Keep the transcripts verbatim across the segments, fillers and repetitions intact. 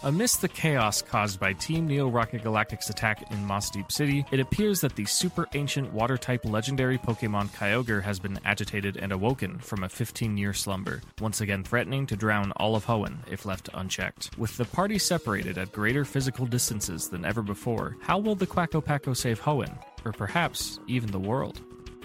Amidst the chaos caused by Team Neo Rocket Galactic's attack in Moss Deep City, it appears that the super ancient water-type legendary Pokemon Kyogre has been agitated and awoken from a fifteen-year slumber, once again threatening to drown all of Hoenn if left unchecked. With the party separated at greater physical distances than ever before, how will the Quaco Paco save Hoenn, or perhaps even the world?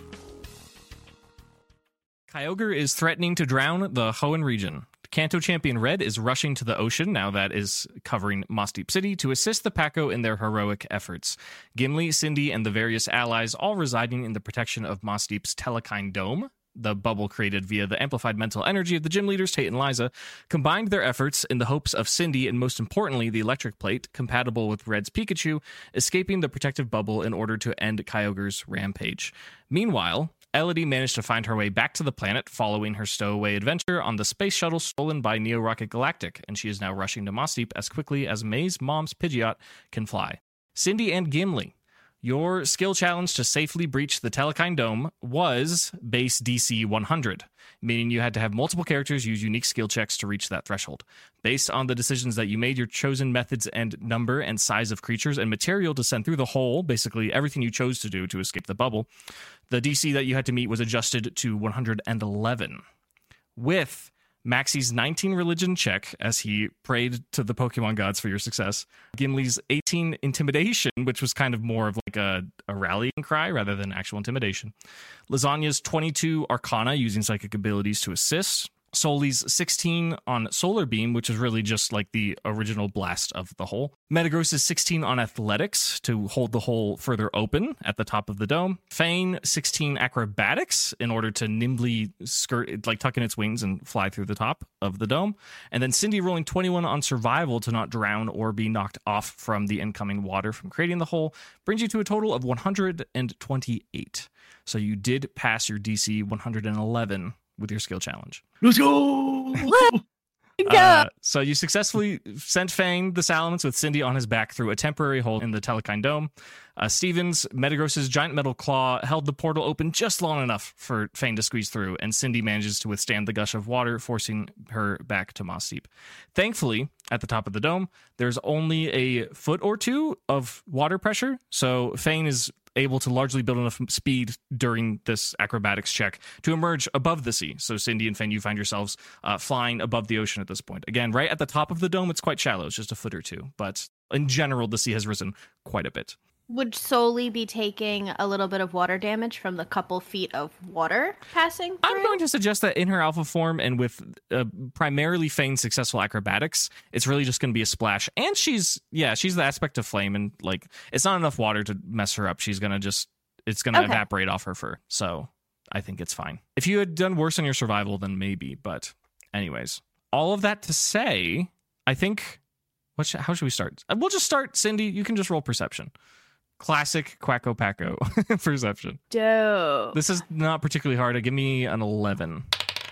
Kyogre is threatening to drown the Hoenn region. Kanto Champion Red is rushing to the ocean, now that is covering Moss Deep City, to assist the Paco in their heroic efforts. Gimli, Cindy, and the various allies, all residing in the protection of Moss Deep's Telekine Dome, the bubble created via the amplified mental energy of the gym leaders, Tate and Liza, combined their efforts in the hopes of Cindy, and most importantly, the electric plate, compatible with Red's Pikachu, escaping the protective bubble in order to end Kyogre's rampage. Meanwhile, Elodie managed to find her way back to the planet following her stowaway adventure on the space shuttle stolen by Neo Rocket Galactic, and she is now rushing to Moss Deep as quickly as May's mom's Pidgeot can fly. Cindy and Gimli, your skill challenge to safely breach the Telekine Dome was base D C one hundred, meaning you had to have multiple characters use unique skill checks to reach that threshold. Based on the decisions that you made, your chosen methods and number and size of creatures and material to send through the hole, basically everything you chose to do to escape the bubble, the D C that you had to meet was adjusted to one hundred eleven. With Maxie's nineteen religion check, as he prayed to the Pokemon gods for your success, Gimli's eighteen intimidation, which was kind of more of like a, a rallying cry rather than actual intimidation, Lasagna's twenty-two Arcana using psychic abilities to assist, Soli's sixteen on Solar Beam, which is really just like the original blast of the hole. Metagross's sixteen on Athletics to hold the hole further open at the top of the dome. Fane, sixteen Acrobatics in order to nimbly skirt, like tuck in its wings and fly through the top of the dome. And then Cindy rolling twenty-one on Survival to not drown or be knocked off from the incoming water from creating the hole brings you to a total of one hundred twenty-eight. So you did pass your D C one hundred eleven with your skill challenge. Let's go! uh, so you successfully sent Fane the Salamence with Cindy on his back through a temporary hole in the Telekine Dome. Uh, Stevens, Metagross's giant metal claw held the portal open just long enough for Fane to squeeze through, and Cindy manages to withstand the gush of water, forcing her back to Moss Deep. Thankfully, at the top of the dome, there's only a foot or two of water pressure, so Fane is able to largely build enough speed during this acrobatics check to emerge above the sea. So Cindy and Fane, you find yourselves uh, flying above the ocean at this point. Again, right at the top of the dome, it's quite shallow. It's just a foot or two. But in general, the sea has risen quite a bit. Would Soli be taking a little bit of water damage from the couple feet of water passing through? I'm going to suggest that in her alpha form and with uh, primarily Fane's successful acrobatics, it's really just going to be a splash. And she's, yeah, she's the aspect of flame, and like it's not enough water to mess her up. She's going to just, it's going to okay. evaporate off her fur. So I think it's fine. If you had done worse on your survival, then maybe. But anyways, all of that to say, I think, what sh- how should we start? We'll just start, Cindy. You can just roll perception. Classic Quaco Paco perception. Dope. This is not particularly hard. Give me an eleven.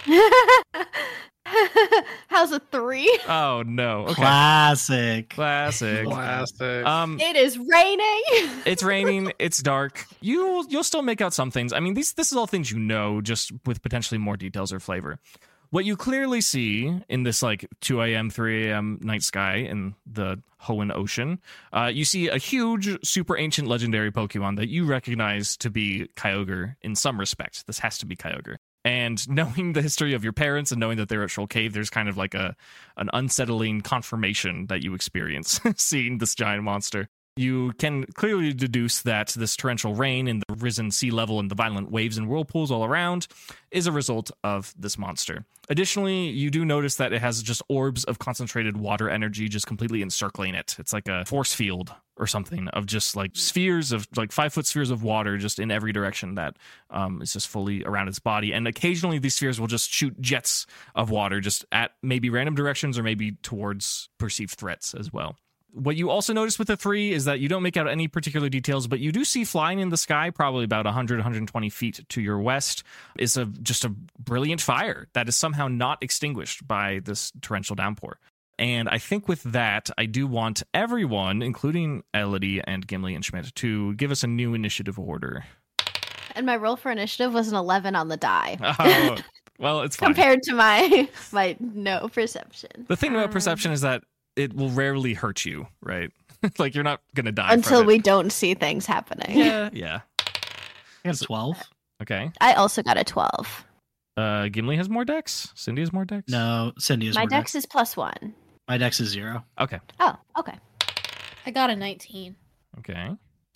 How's a three? Oh, no. Okay. Classic. Classic. Classic. Um, it is raining. It's raining. It's dark. You, you'll still make out some things. I mean, these, this is all things you know, just with potentially more details or flavor. What you clearly see in this like two a.m., three a.m. night sky in the Hoenn Ocean, uh, you see a huge, super ancient legendary Pokemon that you recognize to be Kyogre in some respect. This has to be Kyogre. And knowing the history of your parents and knowing that they're at Shoal Cave, there's kind of like a an unsettling confirmation that you experience seeing this giant monster. You can clearly deduce that this torrential rain and the risen sea level and the violent waves and whirlpools all around is a result of this monster. Additionally, you do notice that it has just orbs of concentrated water energy just completely encircling it. It's like a force field or something of just like spheres of like five foot spheres of water just in every direction that um, is just fully around its body. And occasionally these spheres will just shoot jets of water just at maybe random directions or maybe towards perceived threats as well. What you also notice with the three is that you don't make out any particular details, but you do see flying in the sky, probably about one hundred, one hundred twenty feet to your west, is a just a brilliant fire that is somehow not extinguished by this torrential downpour. And I think with that, I do want everyone, including Elodie and Gimli and Schmidt, to give us a new initiative order. And my roll for initiative was an eleven on the die. Oh, well, it's fine. Compared to my, my no perception. The thing about perception is that it will rarely hurt you, right? Like you're not gonna die Until from we it. don't see things happening. Yeah, yeah. I got a twelve. Okay. I also got a twelve. Uh, Gimli has more dex. Cindy has more dex. No, Cindy is My more dex is plus one. My dex is zero. Okay. Oh, okay. I got a nineteen. Okay.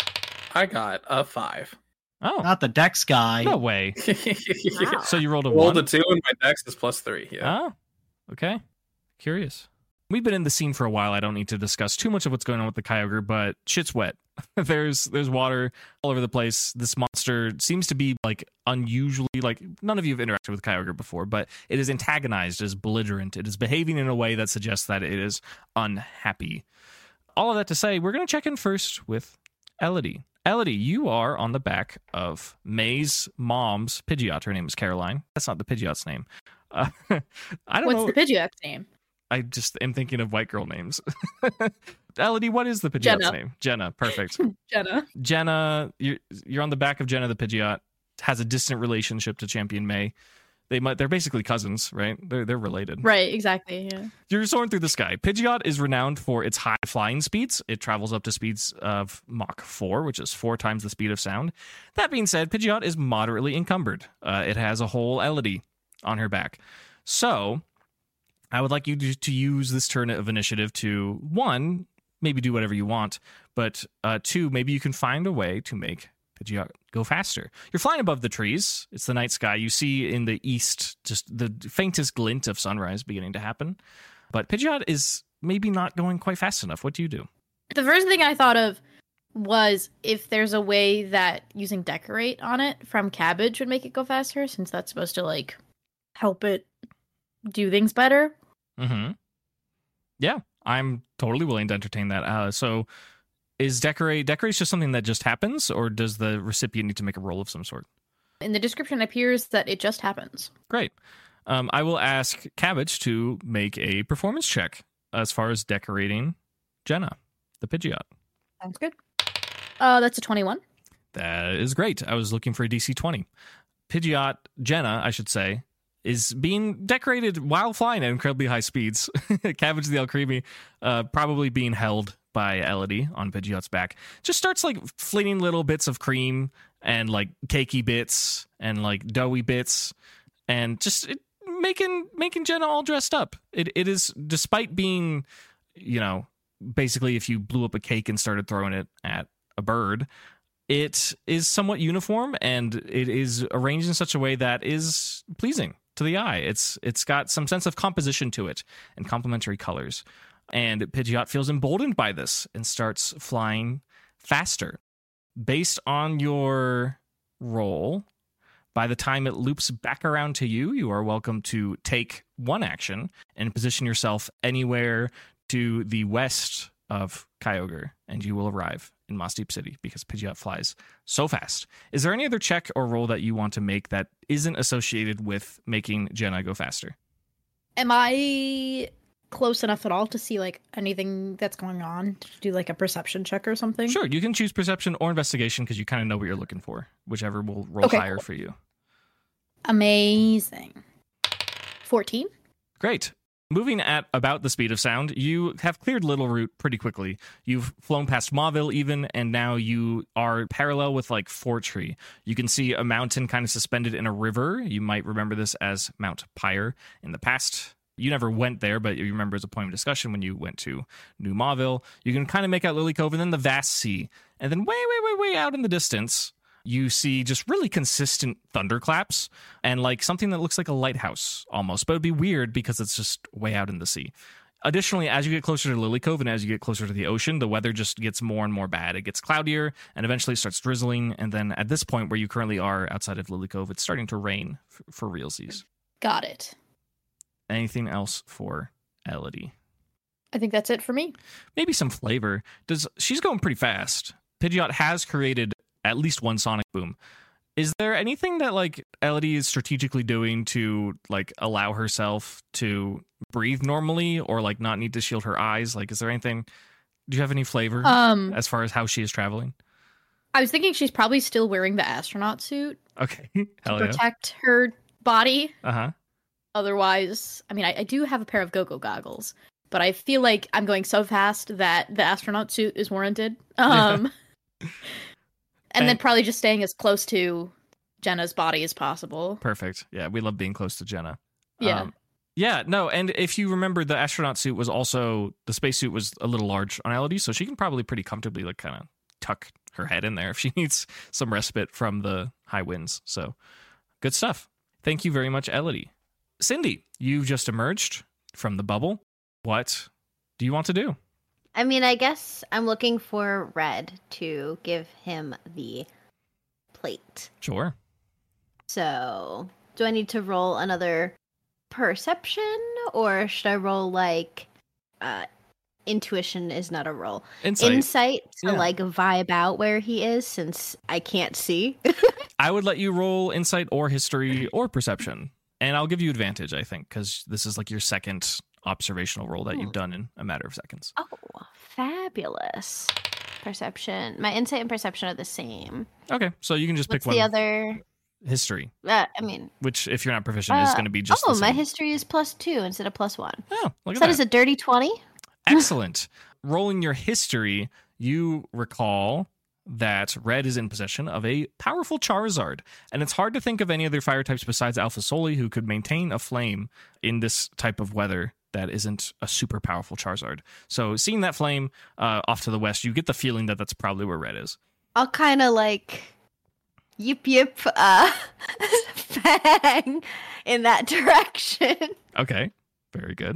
I got a five. Oh, Not the dex guy. no way. Wow. So you rolled a Rolled one. a two and my dex is plus three. Yeah. Oh, okay. Curious. We've been in the scene for a while. I don't need to discuss too much of what's going on with the Kyogre, but shit's wet. there's there's water all over the place. This monster seems to be like unusually like none of you have interacted with Kyogre before, but it is antagonized, it is belligerent. It is behaving in a way that suggests that it is unhappy. All of that to say, we're going to check in first with Elodie. Elodie, you are on the back of May's mom's Pidgeot. Her name is Caroline. That's not the Pidgeot's name. Uh, I don't What's know. the Pidgeot's name? I just am thinking of white girl names. Elodie, what is the Pidgeot's Jenna. name? Jenna. Perfect. Jenna. Jenna, you're you're on the back of Jenna the Pidgeot. Has a distant relationship to Champion May. They might they're basically cousins, right? They're they're related. Right, exactly. Yeah. You're soaring through the sky. Pidgeot is renowned for its high flying speeds. It travels up to speeds of Mach four, which is four times the speed of sound. That being said, Pidgeot is moderately encumbered. Uh, it has a whole Elodie on her back. So, I would like you to, to use this turn of initiative to, one, maybe do whatever you want, but uh, two, maybe you can find a way to make Pidgeot go faster. You're flying above the trees. It's the night sky. You see in the east just the faintest glint of sunrise beginning to happen. But Pidgeot is maybe not going quite fast enough. What do you do? The first thing I thought of was if there's a way that using decorate on it from cabbage would make it go faster, since that's supposed to like help it do things better. Mm-hmm. Yeah, I'm totally willing to entertain that. Uh, so is decorate decorate just something that just happens, or does the recipient need to make a roll of some sort? In the description appears that it just happens. Great. Um, I will ask Cabbage to make a performance check as far as decorating Jenna, the Pidgeot. Sounds good. Uh, that's a twenty-one. That is great. I was looking for a D C twenty. Pidgeot, Jenna, I should say, is being decorated while flying at incredibly high speeds. Cabbage the Alcremie, uh, probably being held by Elodie on Pidgeot's back, just starts like flinging little bits of cream and like cakey bits and like doughy bits and just it, making making Jenna all dressed up. It it is, despite being, you know, basically if you blew up a cake and started throwing it at a bird, it is somewhat uniform and it is arranged in such a way that is pleasing to the eye. It's it's got some sense of composition to it and complementary colors. And Pidgeot feels emboldened by this and starts flying faster. Based on your roll, by the time it loops back around to you, you are welcome to take one action and position yourself anywhere to the west of Kyogre, and you will arrive in Moss Deep City because Pidgeot flies so fast. Is there any other check or roll that you want to make that isn't associated with making Jenna go faster? Am I close enough at all to see like anything that's going on to do like a perception check or something? Sure, you can choose perception or investigation because you kind of know what you're looking for, whichever will roll Okay, higher cool. for you. Amazing. fourteen. Great. Moving at about the speed of sound, you have cleared Little Root pretty quickly. You've flown past Mauville even, and now you are parallel with like Fortree. You can see a mountain kind of suspended in a river. You might remember this as Mount Pyre in the past. You never went there, but you remember as a point of discussion when you went to New Mauville. You can kind of make out Lily Cove and then the vast sea. And then way, way, way, way out in the distance, you see just really consistent thunderclaps and like something that looks like a lighthouse almost, but it'd be weird because it's just way out in the sea. Additionally, as you get closer to Lily Cove and as you get closer to the ocean, the weather just gets more and more bad. It gets cloudier and eventually it starts drizzling. And then at this point where you currently are outside of Lily Cove, it's starting to rain for, for realsies. Got it. Anything else for Elodie? I think that's it for me. Maybe some flavor. Does she's going pretty fast. Pidgeot has created at least one sonic boom. Is there anything that like Elodie is strategically doing to like allow herself to breathe normally or like not need to shield her eyes? Like, is there anything? Do you have any flavor Um, as far as how she is traveling? I was thinking she's probably still wearing the astronaut suit Okay, to hell yeah. protect her body. Uh huh. Otherwise, I mean, I, I do have a pair of go-go goggles, but I feel like I'm going so fast that the astronaut suit is warranted. Um, and, and then probably just staying as close to Jenna's body as possible. Perfect. Yeah, we love being close to Jenna. Yeah. Um, yeah, no, and if you remember, the astronaut suit was also, the spacesuit was a little large on Elodie, so she can probably pretty comfortably like kind of tuck her head in there if she needs some respite from the high winds. So good stuff. Thank you very much, Elodie. Cindy, you've just emerged from the bubble. What do you want to do? I mean, I guess I'm looking for Red to give him the plate. Sure. So, do I need to roll another perception, or should I roll like uh intuition is not a roll. Insight. Insight to Yeah. like vibe out where he is since I can't see. I would let you roll insight or history or perception. And I'll give you advantage, I think, because this is like your second observational roll that Hmm. you've done in a matter of seconds. Oh, fabulous. Perception. My insight and perception are the same. Okay, so you can just What's pick one. the other? History, Uh, I mean, which if you're not proficient is uh, going to be just oh, the my same. history is plus two instead of plus one. Oh, look So at that that. is a dirty twenty. Excellent. Rolling your history, you recall that Red is in possession of a powerful Charizard, and it's hard to think of any other fire types besides Alpha Soli who could maintain a flame in this type of weather that isn't a super powerful Charizard. So seeing that flame uh, off to the west, you get the feeling that that's probably where Red is. I'll kind of like yip yip uh Fang in that direction. Okay, very good.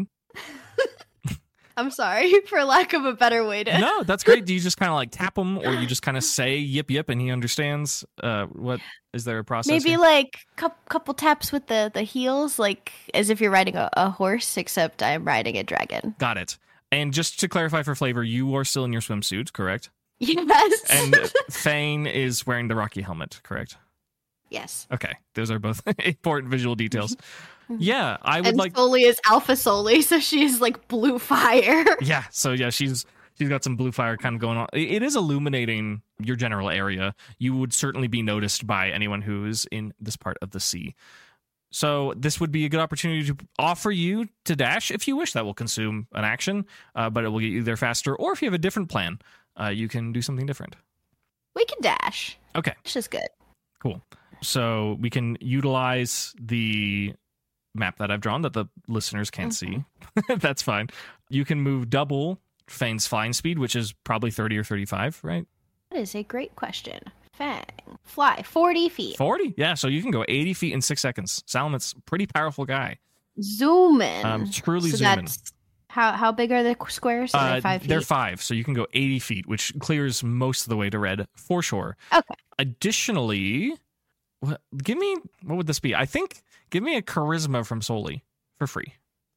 I'm sorry for lack of a better way to. No, that's great. Do you just kind of like tap him, or you just kind of say yip yip and he understands? Uh, what is there a process? Maybe here? like a couple taps with the the heels, like as if you're riding a, a horse, except I'm riding a dragon. Got it. And just to clarify for flavor, you are still in your swimsuit, correct? Yes. And Thane is wearing the Rocky helmet, correct? yes. Okay, those are both important visual details. Yeah, I would And like. Soli is Alpha Soli, so she is like blue fire. Yeah, so yeah, she's she's got some blue fire kind of going on. It it is illuminating your general area. You would certainly be noticed by anyone who is in this part of the sea. So this would be a good opportunity to offer you to dash if you wish. That will consume an action, uh, but it will get you there faster. Or if you have a different plan, uh, you can do something different. We can dash. Okay. Dash is good. Cool. So we can utilize the map that I've drawn that the listeners can't see. That's fine. You can move double Fane's flying speed, which is probably thirty or thirty-five, right? That is a great question. Fang. Fly forty feet. forty? Yeah, so you can go eighty feet in six seconds. Salamit's a pretty powerful guy. Zoom in. Um, truly so zoom in. that's how how big are the squares? Are Uh, they five feet? they're five, so you can go eighty feet, which clears most of the way to Red for sure. Okay. Additionally, what, give me, what would this be? I think, give me a charisma from Soli for free.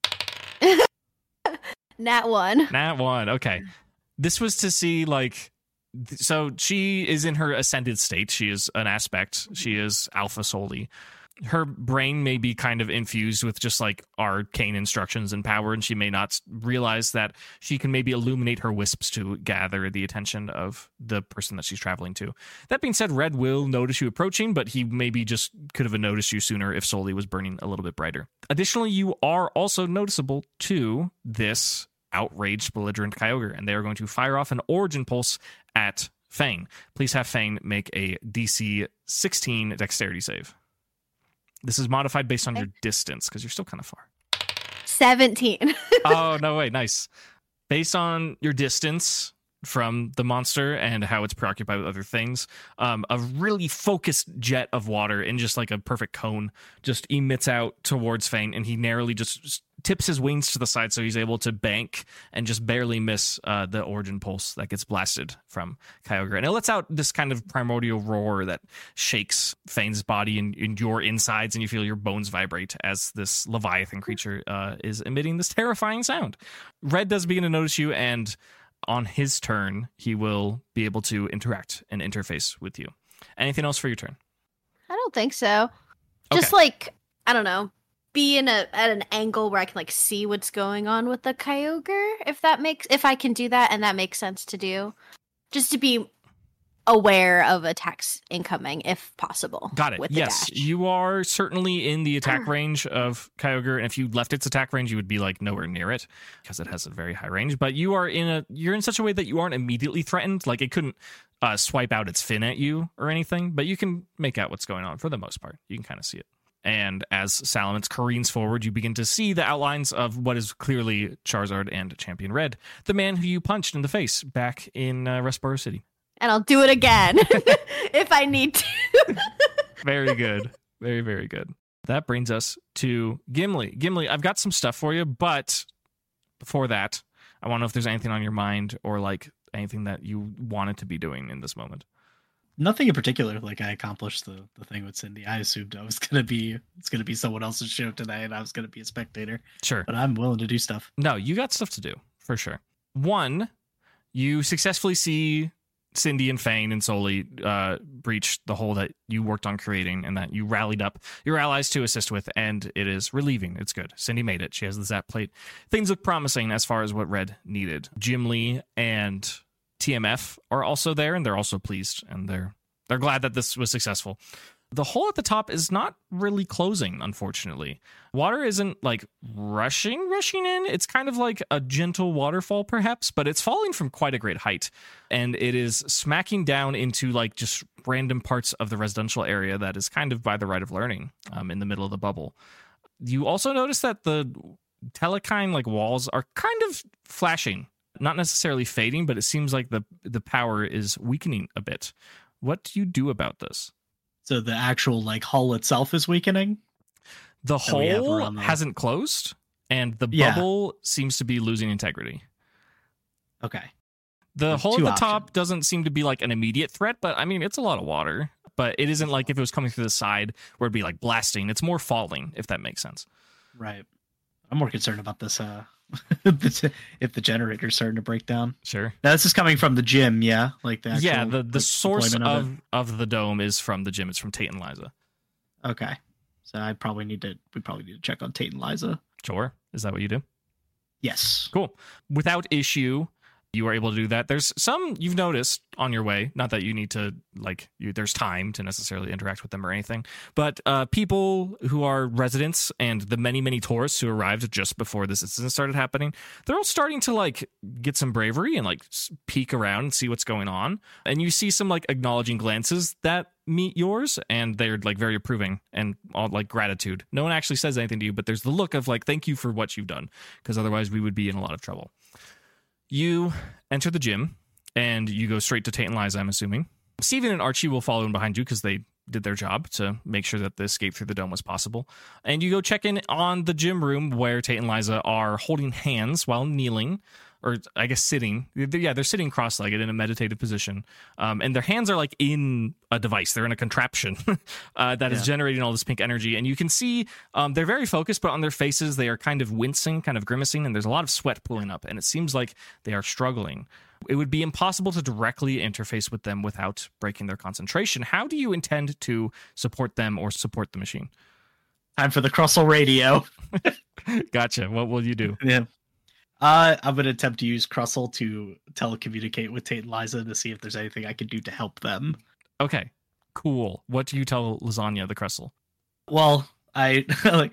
Nat one. Nat one. Okay. This was to see, like, th- so she is in her ascended state. She is an aspect. She is Alpha Soli. Her brain may be kind of infused with just like arcane instructions and power, and she may not realize that she can maybe illuminate her wisps to gather the attention of the person that she's traveling to. That being said, Red will notice you approaching, but he maybe just could have noticed you sooner if Soli was burning a little bit brighter. Additionally, you are also noticeable to this outraged, belligerent Kyogre, and they are going to fire off an Origin Pulse at Fang. Please have Fang make a D C sixteen dexterity save. This is modified based on your distance, because you're still kind of far. seventeen. Oh, no way. Nice. Based on your distance from the monster and how it's preoccupied with other things, um, a really focused jet of water in just like a perfect cone just emits out towards Fang, and he narrowly just tips his wings to the side so he's able to bank and just barely miss uh, the Origin Pulse that gets blasted from Kyogre. And it lets out this kind of primordial roar that shakes Fang's body and, and your insides, and you feel your bones vibrate as this Leviathan creature uh, is emitting this terrifying sound. Red does begin to notice you, and on his turn, he will be able to interact and interface with you. Anything else for your turn? I don't think so. Just Okay. like, I don't know, be in a at an angle where I can like see what's going on with the Kyogre, if that makes if I can do that and that makes sense to do. Just to be aware of attacks incoming if possible. Got it. With the Yes, dash. you are certainly in the attack range of Kyogre, and if you left its attack range, you would be like nowhere near it because it has a very high range. But you are in a you're in such a way that you aren't immediately threatened. Like it couldn't uh, swipe out its fin at you or anything, but you can make out what's going on for the most part. You can kind of see it. And as Salamence careens forward, you begin to see the outlines of what is clearly Charizard and Champion Red, the man who you punched in the face back in uh, Restboro City. And I'll do it again if I need to. Very good. Very, very good. That brings us to Gimli. Gimli, I've got some stuff for you, but before that, I want to know if there's anything on your mind or like anything that you wanted to be doing in this moment. Nothing in particular. Like I accomplished the, the thing with Cindy. I assumed I was gonna be it's gonna be someone else's show today, and I was gonna be a spectator. Sure. But I'm willing to do stuff. No, you got stuff to do for sure. One, you successfully see Cindy and Fane and Soli uh, breach the hole that you worked on creating and that you rallied up your allies to assist with, and it is relieving. It's good. Cindy made it. She has the Zap plate. Things look promising as far as what Red needed. Gimli and T M F are also there, and they're also pleased, and they're they're glad that this was successful. The hole at the top is not really closing, unfortunately. Water isn't like rushing, rushing in. It's kind of like a gentle waterfall, perhaps, but it's falling from quite a great height. And it is smacking down into like just random parts of the residential area that is kind of by the right of learning um, in the middle of the bubble. You also notice that the Telekine like walls are kind of flashing, not necessarily fading, but it seems like the the power is weakening a bit. What do you do about this? So the actual like hull itself is weakening. The that we have hole around the- hasn't closed, and the Yeah. bubble seems to be losing integrity. Okay. The There's hole at two the top options. doesn't seem to be like an immediate threat, but I mean, it's a lot of water. But it isn't like if it was coming through the side where it'd be like blasting. It's more falling, if that makes sense. Right. I'm more concerned about this. Uh, if the generator's starting to break down. Sure. Now this is coming from the gym, yeah. Like the actual, Yeah, the, the like, source deployment of, it? of the dome is from the gym. It's from Tate and Liza. Okay. So I probably need to. We probably need to check on Tate and Liza. Sure. Is that what you do? Yes. Cool. Without issue, you are able to do that. There's some you've noticed on your way. Not that you need to, like, you, there's time to necessarily interact with them or anything. But uh, people who are residents and the many, many tourists who arrived just before this incident started happening, they're all starting to, like, get some bravery and, like, s- peek around and see what's going on. And you see some, like, acknowledging glances that meet yours, and they're, like, very approving and all, like, gratitude. No one actually says anything to you, but there's the look of, like, thank you for what you've done, because otherwise we would be in a lot of trouble. You enter the gym, and you go straight to Tate and Liza, I'm assuming. Steven and Archie will follow in behind you because they did their job to make sure that the escape through the dome was possible. And you go check in on the gym room where Tate and Liza are holding hands while kneeling, or I guess sitting. Yeah, they're sitting cross-legged in a meditative position. Um, and their hands are like in a device. They're in a contraption uh, that is Yeah. generating all this pink energy. And you can see um, they're very focused, but on their faces, they are kind of wincing, kind of grimacing, and there's a lot of sweat pooling up. And it seems like they are struggling. It would be impossible to directly interface with them without breaking their concentration. How do you intend to support them or support the machine? Time for the Crustle radio. Gotcha. What will you do? Yeah. Uh, I'm going to attempt to use Crustle to telecommunicate with Tate and Liza to see if there's anything I can do to help them. Okay, cool. What do you tell Lasagna the Crustle? Well, I like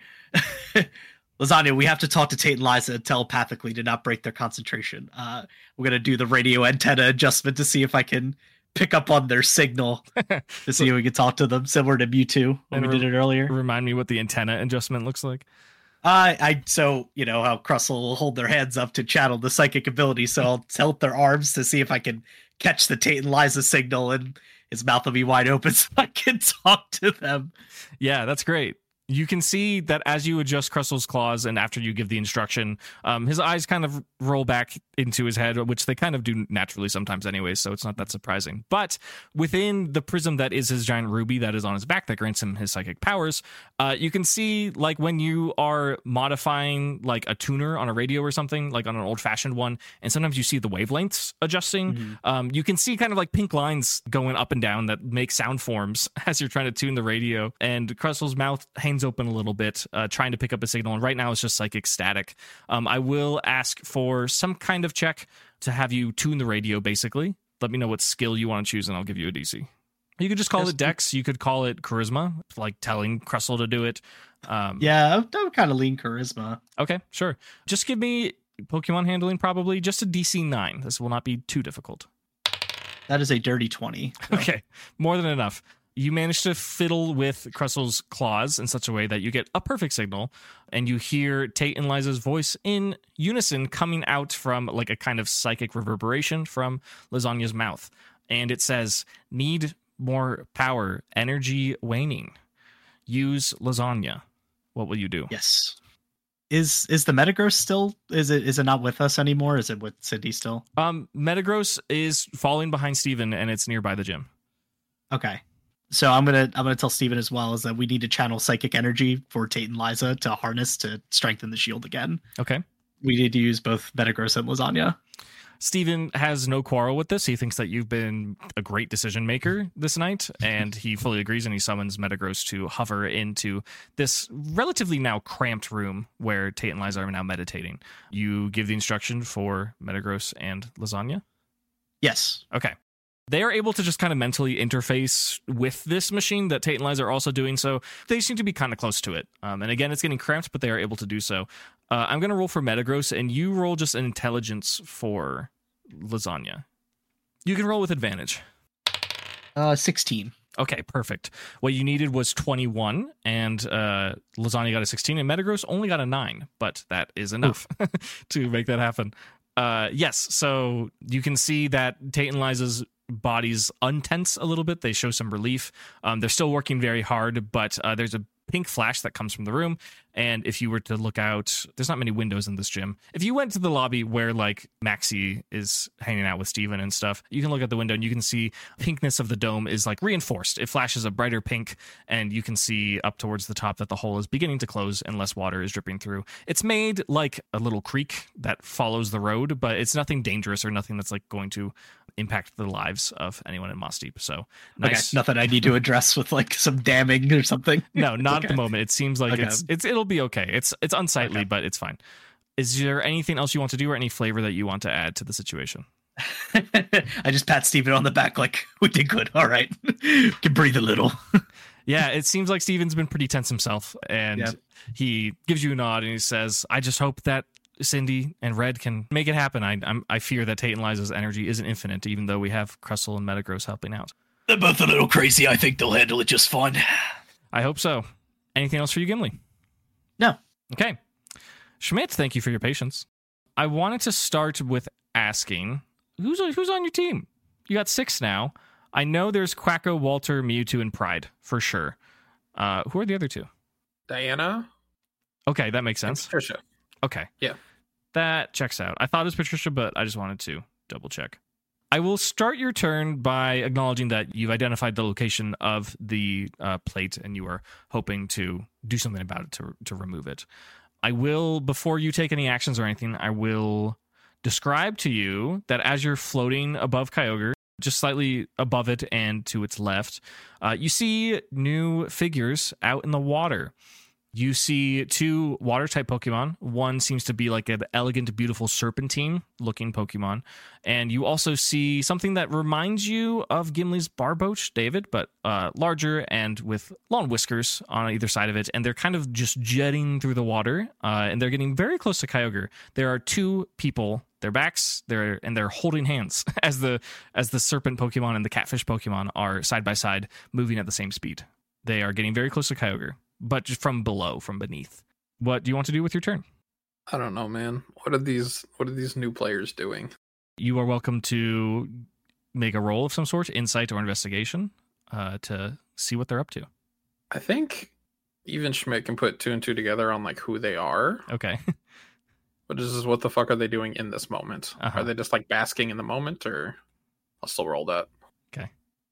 Lasagna. We have to talk to Tate and Liza telepathically to not break their concentration. Uh, we're gonna do the radio antenna adjustment to see if I can pick up on their signal to see if we can talk to them, similar to Mewtwo when And we did it earlier. Remind me what the antenna adjustment looks like. Uh, I so you know how Crustle will hold their hands up to channel the psychic ability, so I'll tilt their arms to see if I can catch the Tate and Liza signal, and his mouth will be wide open so I can talk to them. Yeah, that's great. You can see that as you adjust Crustle's claws and after you give the instruction, um, his eyes kind of roll back into his head, which they kind of do naturally sometimes anyway, so it's not that surprising. But within the prism that is his giant ruby that is on his back that grants him his psychic powers, uh, you can see, like, when you are modifying, like, a tuner on a radio or something, like on an old-fashioned one, and sometimes you see the wavelengths adjusting, Mm-hmm. um, you can see kind of like pink lines going up and down that make sound forms as you're trying to tune the radio, and Crustle's mouth hangs open a little bit, uh, trying to pick up a signal, and right now it's just psychic static. Um, I will ask for some kind of check to have you tune the radio, basically. let me know what skill you want to choose, and I'll give you a D C. You could just call Yes. it Dex. You could call it Charisma, like telling Cressel to do it. Um, Yeah, I would, I would kind of lean charisma. Okay, sure. Just give me Pokemon handling, probably. Just a D C nine. This will not be too difficult. That is a dirty twenty. so. Okay, more than enough. You manage to fiddle with Cressel's claws in such a way that you get a perfect signal, and you hear Tate and Liza's voice in unison coming out from like a kind of psychic reverberation from Lasagna's mouth. And it says, need more power, energy waning. Use Lasagna. What will you do? Yes. Is is the Metagross still? Is it is it not with us anymore? Is it with Cindy still? Um, Metagross is falling behind Steven, and it's nearby the gym. Okay. So I'm gonna I'm gonna tell Steven as well is that we need to channel psychic energy for Tate and Liza to harness to strengthen the shield again. Okay. We need to use both Metagross and Lasagna. Steven has no quarrel with this. He thinks that you've been a great decision maker this night, and he fully agrees, and he summons Metagross to hover into this relatively now cramped room where Tate and Liza are now meditating. You give the instruction for Metagross and Lasagna? Yes. Okay. They are able to just kind of mentally interface with this machine that Tate and Liza are also doing, so they seem to be kind of close to it. Um, and again, it's getting cramped, but they are able to do so. Uh, I'm going to roll for Metagross, and you roll just an intelligence for Lasagna. You can roll with advantage. Uh, sixteen. Okay, perfect. What you needed was twenty-one, and uh, Lasagna got a sixteen, and Metagross only got a nine, but that is enough to make that happen. Uh, yes, so you can see that Tate and Liza's bodies untense a little bit. They show some relief. Um, they're still working very hard, but uh, there's a pink flash that comes from the room, and if you were to look out, there's not many windows in this gym. If you went to the lobby where like Maxie is hanging out with Steven and stuff, you can look at the window and you can see pinkness of the dome is like reinforced. It flashes a brighter pink, and you can see up towards the top that the hole is beginning to close and less water is dripping through. It's made like a little creek that follows the road, but it's nothing dangerous or nothing that's like going to impact the lives of anyone in Moss Deep. So nice. Okay, nothing I need to address with like some damming or something. No, not Okay. at the moment. It seems like Okay. it's it's it'll be okay. It's it's unsightly, Okay. but it's fine. Is there anything else you want to do, or any flavor that you want to add to the situation? I just pat Steven on the back like, we did good. All right. Can breathe a little. Yeah, it seems like Steven's been pretty tense himself, and Yeah. he gives you a nod and he says, "I just hope that Cindy and Red can make it happen. I I'm, I fear that Tate and Liza's energy isn't infinite, even though we have Cressel and Metagross helping out. They're both a little crazy. I think they'll handle it just fine. I hope so. Anything else for you, Gimli? No. Okay. Schmidt, thank you for your patience. I wanted to start with asking, who's who's on your team? You got six now. I know there's Quacko, Walter, Mewtwo, and Pride, for sure. Uh, who are the other two? Diana Okay, that makes and sense. Patricia. Okay. Yeah. That checks out. I thought it was Patricia, but I just wanted to double check. I will start your turn by acknowledging that you've identified the location of the uh, plate and you are hoping to do something about it to to remove it. I will, before you take any actions or anything, I will describe to you that as you're floating above Kyogre, just slightly above it and to its left, uh, you see new figures out in the water. You see two water-type Pokemon. One seems to be like an elegant, beautiful serpentine-looking Pokemon. And you also see something that reminds you of Gimli's Barboach, David, but uh, larger and with long whiskers on either side of it. And they're kind of just jetting through the water, uh, and they're getting very close to Kyogre. There are two people, their backs, they're and they're holding hands as the as the serpent Pokemon and the catfish Pokemon are side by side, moving at the same speed. They are getting very close to Kyogre, but just from below, from beneath. What do you want to do with your turn? I don't know, man. What are these? What are these new players doing? You are welcome to make a roll of some sort, insight or investigation, uh, to see what they're up to. I think even Schmidt can put two and two together on like who they are. Okay. But this is what the fuck are they doing in this moment? Uh-huh. Are they just like basking in the moment, or I'll still roll that. Okay.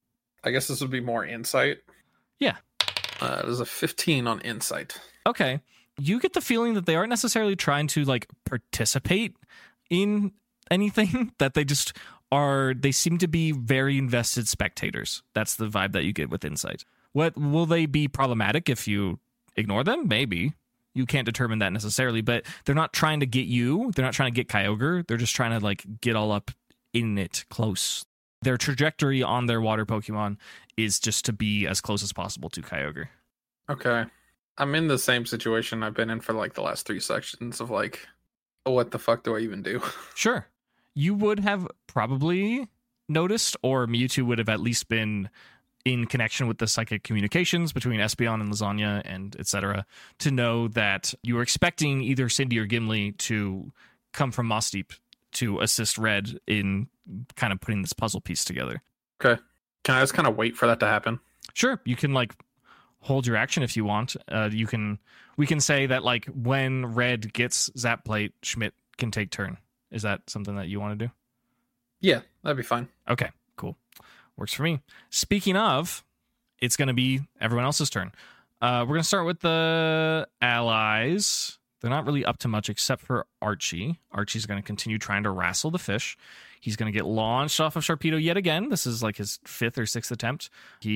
I guess this would be more insight. Yeah. Uh, there's a fifteen on insight. Okay. You get the feeling that they aren't necessarily trying to like participate in anything, that they just are, they seem to be very invested spectators. That's the vibe that you get with insight. What will they be problematic if you ignore them? Maybe. You can't determine that necessarily, but they're not trying to get you. They're not trying to get Kyogre. They're just trying to like get all up in it close. Their trajectory on their water Pokemon is just to be as close as possible to Kyogre. Okay. I'm in the same situation I've been in for like the last three sections of like, what the fuck do I even do? Sure. You would have probably noticed, or Mewtwo would have at least been in connection with the psychic communications between Espeon and Lasagna and et cetera, to know that you were expecting either Cindy or Gimli to come from Moss Deep to assist Red in kind of putting this puzzle piece together. Okay. Can I just kind of wait for that to happen? Sure. You can like hold your action if you want. Uh, you can, we can say that like when Red gets Zap Plate, Schmidt can take turn. Is that something that you want to do? Yeah, that'd be fine. Okay, cool. Works for me. Speaking of, it's going to be everyone else's turn. Uh, we're going to start with the allies. They're not really up to much except for Archie. Archie's going to continue trying to wrestle the fish. He's going to get launched off of Sharpedo yet again. This is like his fifth or sixth attempt.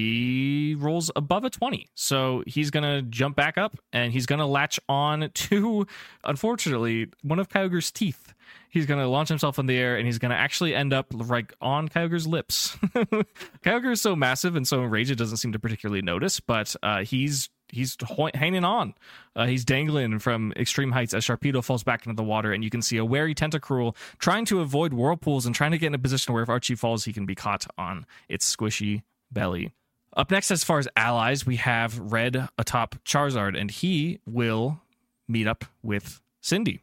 He rolls above a twenty. So he's going to jump back up and he's going to latch on to, unfortunately, one of Kyogre's teeth. He's going to launch himself in the air and he's going to actually end up like on Kyogre's lips. Kyogre is so massive and so enraged it doesn't seem to particularly notice, but uh, he's he's ho- hanging on. Uh, he's dangling from extreme heights as Sharpedo falls back into the water, and you can see a wary Tentacruel trying to avoid whirlpools and trying to get in a position where if Archie falls, he can be caught on its squishy belly. Up next, as far as allies, we have Red atop Charizard, and he will meet up with Cindy.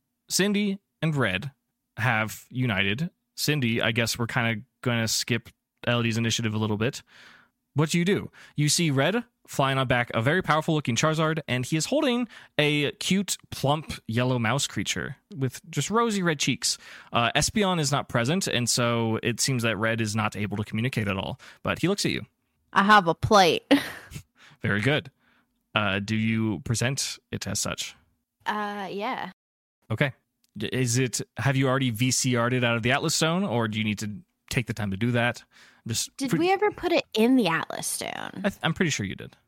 Cindy and Red have united. Cindy, I guess we're kind of going to skip Elodie's initiative a little bit. What do you do? You see Red flying on back a very powerful looking Charizard, and he is holding a cute, plump yellow mouse creature with just rosy red cheeks. Uh, Espeon is not present, and so it seems that Red is not able to communicate at all, but he looks at you. I have a plate. Very good. Uh, do you present it as such? Uh, yeah. Okay. Is it, have you already V C R'd it out of the Atlas Stone, or do you need to take the time to do that? Just Did pre- we ever put it in the Atlas Stone? I th- I'm pretty sure you did.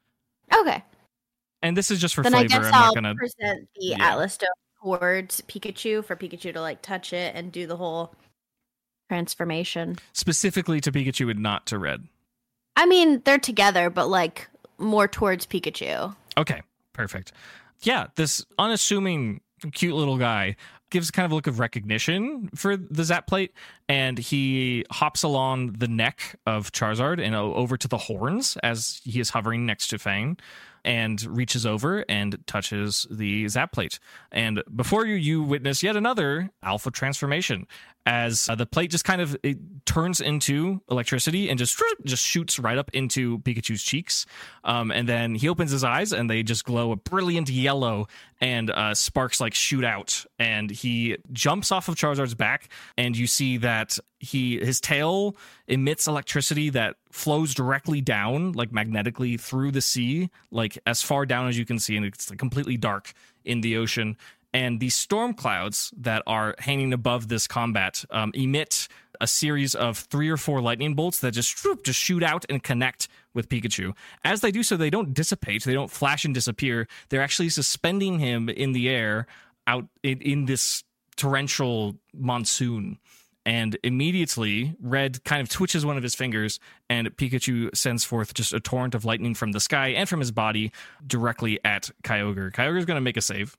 Okay. And this is just for Then I flavor. guess I'm I'll not gonna present the Yeah. Atlas Stone towards Pikachu for Pikachu to like touch it and do the whole transformation. specifically to Pikachu and not to Red. I mean, they're together, but like more towards Pikachu. Okay, perfect. Yeah, this unassuming, cute little guy gives kind of a look of recognition for the Zap Plate, and he hops along the neck of Charizard and over to the horns as he is hovering next to Fang, and reaches over and touches the Zap Plate. And before you, you witness yet another alpha transformation as uh, the plate just kind of it turns into electricity and just just shoots right up into Pikachu's cheeks. Um, and then he opens his eyes and they just glow a brilliant yellow, and uh, sparks like shoot out. And he jumps off of Charizard's back, and you see that he his tail emits electricity that flows directly down, like magnetically through the sea, like as far down as you can see, and it's like completely dark in the ocean. And these storm clouds that are hanging above this combat um, emit a series of three or four lightning bolts that just just shoot out and connect with Pikachu. As they do so, they don't dissipate, they don't flash and disappear. They're actually suspending him in the air out in, in this torrential monsoon. And immediately, Red kind of twitches one of his fingers, and Pikachu sends forth just a torrent of lightning from the sky and from his body directly at Kyogre. Kyogre's going to make a save.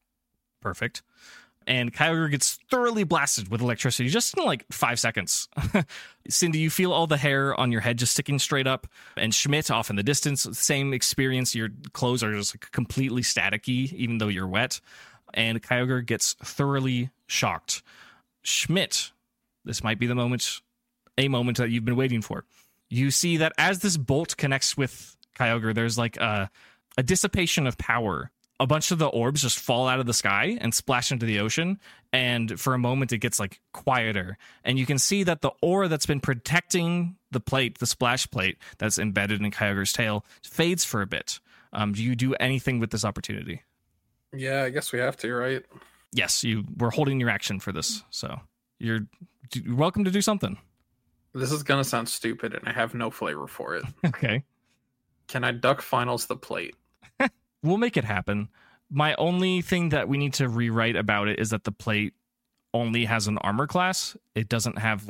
Perfect. And Kyogre gets thoroughly blasted with electricity just in like five seconds. Cindy, you feel all the hair on your head just sticking straight up. And Schmidt off in the distance, same experience. Your clothes are just like completely staticky, even though you're wet. And Kyogre gets thoroughly shocked. Schmidt, this might be the moment, a moment that you've been waiting for. You see that as this bolt connects with Kyogre, there's like a, a dissipation of power. A bunch of the orbs just fall out of the sky and splash into the ocean. And for a moment, it gets like quieter. And you can see that the aura that's been protecting the plate, the splash plate that's embedded in Kyogre's tail, fades for a bit. Um, do you do anything with this opportunity? Yeah, I guess we have to, right? Yes, you were holding your action for this. So you're, you're welcome to do something. This is going to sound stupid, and I have no flavor for it. Okay. Can I duck finals the plate? We'll make it happen. My only thing that we need to rewrite about it is that the plate only has an armor class. It doesn't have like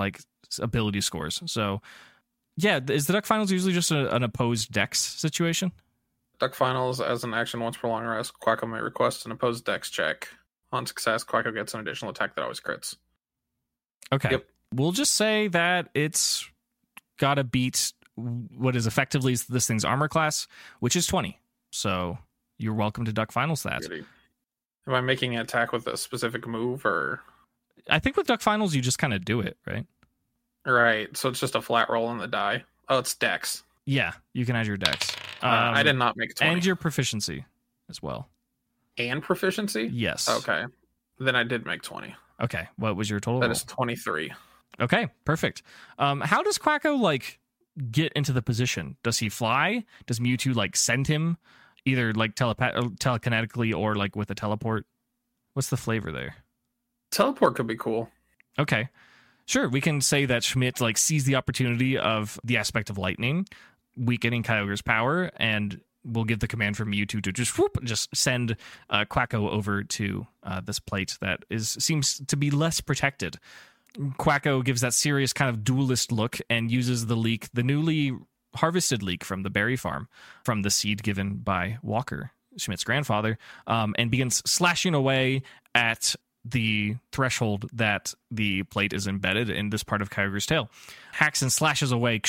ability scores. So, yeah, is the Duck Finals usually just a, an opposed Dex situation? Duck Finals, as an action once per long rest, Quacko may request an opposed Dex check. On success, Quacko gets an additional attack that always crits. Okay. Yep. We'll just say that it's got to beat what is effectively this thing's armor class, which is twenty. So you're welcome to Duck Finals that. Really? Am I making an attack with a specific move, or? I think with Duck Finals, you just kind of do it, right? Right. So it's just a flat roll on the die. Oh, it's Dex. Yeah, you can add your Dex. Uh, Um, I did not make twenty. And your proficiency as well. And proficiency? Yes. Okay. Then I did make twenty. Okay. What was your total? That roll? is twenty-three. Okay, perfect. Um, how does Quacko like get into the position? Does he fly? Does Mewtwo like send him either like telepath telekinetically or like with a teleport? What's the flavor there? Teleport could be cool. Okay. Sure, we can say that Schmidt like sees the opportunity of the aspect of lightning weakening Kyogre's power, and we'll give the command for Mewtwo to just whoop, just send uh, Quacko over to uh, this plate that is seems to be less protected. Quacko gives that serious kind of duelist look and uses the leek, the newly harvested leek from the berry farm, from the seed given by Walker, Schmidt's grandfather, um, and begins slashing away at the threshold that the plate is embedded in this part of Kyogre's tail. Hacks and slashes away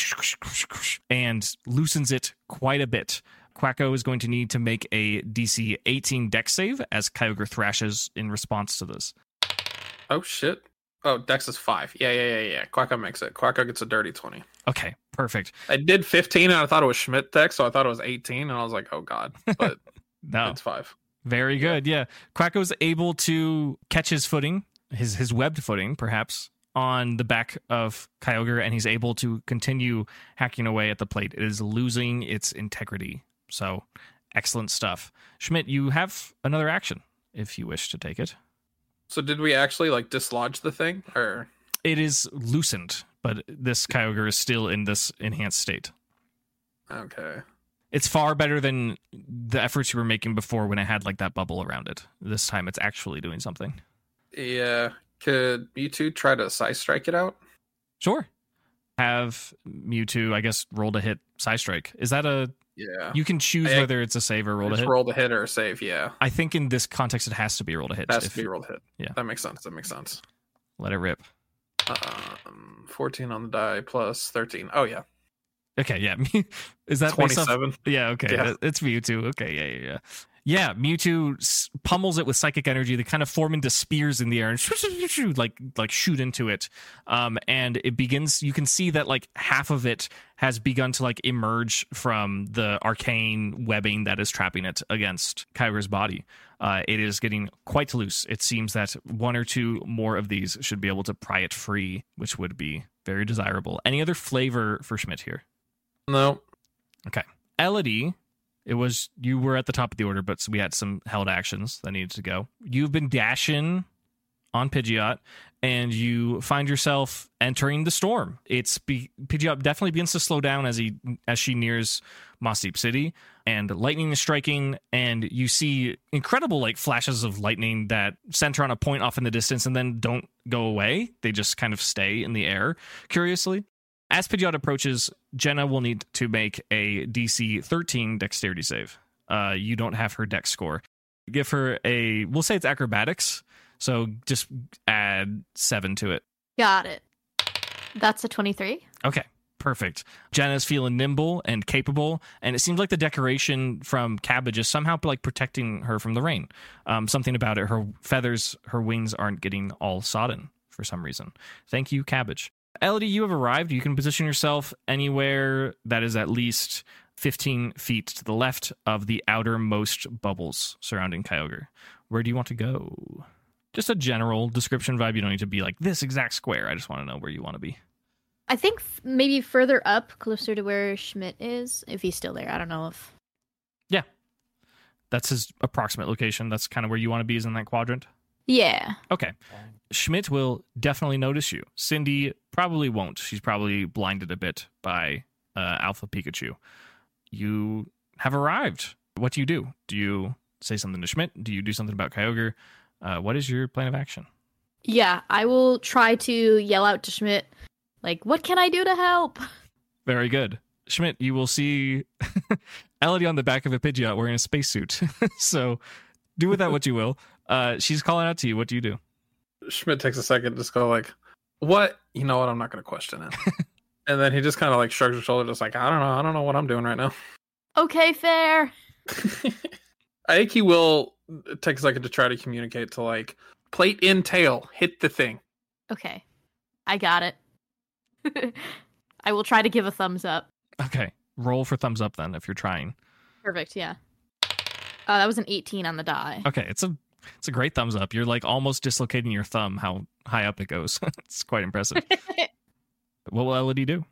and loosens it quite a bit. Quacko is going to need to make a D C eighteen Dex save as Kyogre thrashes in response to this. Oh, shit. Oh, Dex is five. Yeah, yeah, yeah, yeah. Quacko makes it. Quacko gets a dirty twenty. Okay, perfect. I did fifteen, and I thought it was Schmidt Dex, so I thought it was eighteen, and I was like, oh, God. But No. it's five. Very good. Yeah. Quacko's able to catch his footing, his his webbed footing, perhaps, on the back of Kyogre, and he's able to continue hacking away at the plate. It is losing its integrity. So, excellent stuff. Schmidt, you have another action if you wish to take it. So did we actually, like, dislodge the thing? Or It is loosened, but this Kyogre is still in this enhanced state. Okay. It's far better than the efforts you were making before when it had like that bubble around it. This time it's actually doing something. Yeah. Could Mewtwo try to Psy Strike it out? Sure. Have Mewtwo, I guess, roll to hit Psy Strike. Is that a... Yeah. You can choose I- whether it's a save or roll to Just hit. roll to hit or save, yeah. I think in this context it has to be roll to hit. Has If- to be roll to hit. Yeah. That makes sense. That makes sense. Let it rip. Um, fourteen on the die plus thirteen. Oh, yeah. Okay, yeah. Is that based off- twenty-seven. Yeah, okay. Yeah. It's Mewtwo. Okay, yeah, yeah, yeah. Yeah, Mewtwo s- pummels it with psychic energy. They kind of form into spears in the air and like like shoot into it. Um, and it begins. You can see that like half of it has begun to like emerge from the arcane webbing that is trapping it against Kyogre's body. Uh, it is getting quite loose. It seems that one or two more of these should be able to pry it free, which would be very desirable. Any other flavor for Schmidt here? No. Okay. Elodie, it was you were at the top of the order, but we had some held actions that needed to go. You've been dashing on Pidgeot, and you find yourself entering the storm. It's be, Pidgeot definitely begins to slow down as he as she nears Moss Deep City, and lightning is striking, and you see incredible like flashes of lightning that center on a point off in the distance and then don't go away. They just kind of stay in the air, curiously. As Pidgeot approaches, Jenna will need to make a D C thirteen dexterity save. Uh, you don't have her dex score. Give her a, we'll say it's acrobatics, so just add seven to it. Got it. That's a twenty-three. Okay, perfect. Jenna's feeling nimble and capable, and it seems like the decoration from Cabbage is somehow like protecting her from the rain. Um, something about it, her feathers, her wings aren't getting all sodden for some reason. Thank you, Cabbage. Elodie, you have arrived. You can position yourself anywhere that is at least fifteen feet to the left of the outermost bubbles surrounding Kyogre. Where do you want to go? Just a general description vibe. You don't need to be like this exact square. I just want to know where you want to be. I think f- maybe further up, closer to where Schmidt is, if he's still there. I don't know if... Yeah. That's his approximate location. That's kind of where you want to be, is in that quadrant. Yeah. Okay. Schmidt will definitely notice you. Cindy probably won't. She's probably blinded a bit by uh, Alpha Pikachu. You have arrived. What do you do? Do you say something to Schmidt? Do you do something about Kyogre? Uh, what is your plan of action? Yeah, I will try to yell out to Schmidt, Like, what can I do to help? Very good. Schmidt, you will see Elodie on the back of a Pidgeot wearing a spacesuit. So do with that what you will. Uh, she's calling out to you. What do you do? Schmidt takes a second, just go like, what? You know what? I'm not going to question it. And then he just kind of like shrugs his shoulder, just like, I don't know. I don't know what I'm doing right now. Okay, fair. I think he will take a second to try to communicate to like, plate in tail, hit the thing. Okay. I got it. I will try to give a thumbs up. Okay. Roll for thumbs up then if you're trying. Perfect, yeah. Uh, that was an eighteen on the die. Okay, it's a it's a great thumbs up. You're like almost dislocating your thumb how high up it goes. It's quite impressive. What will Elodie do?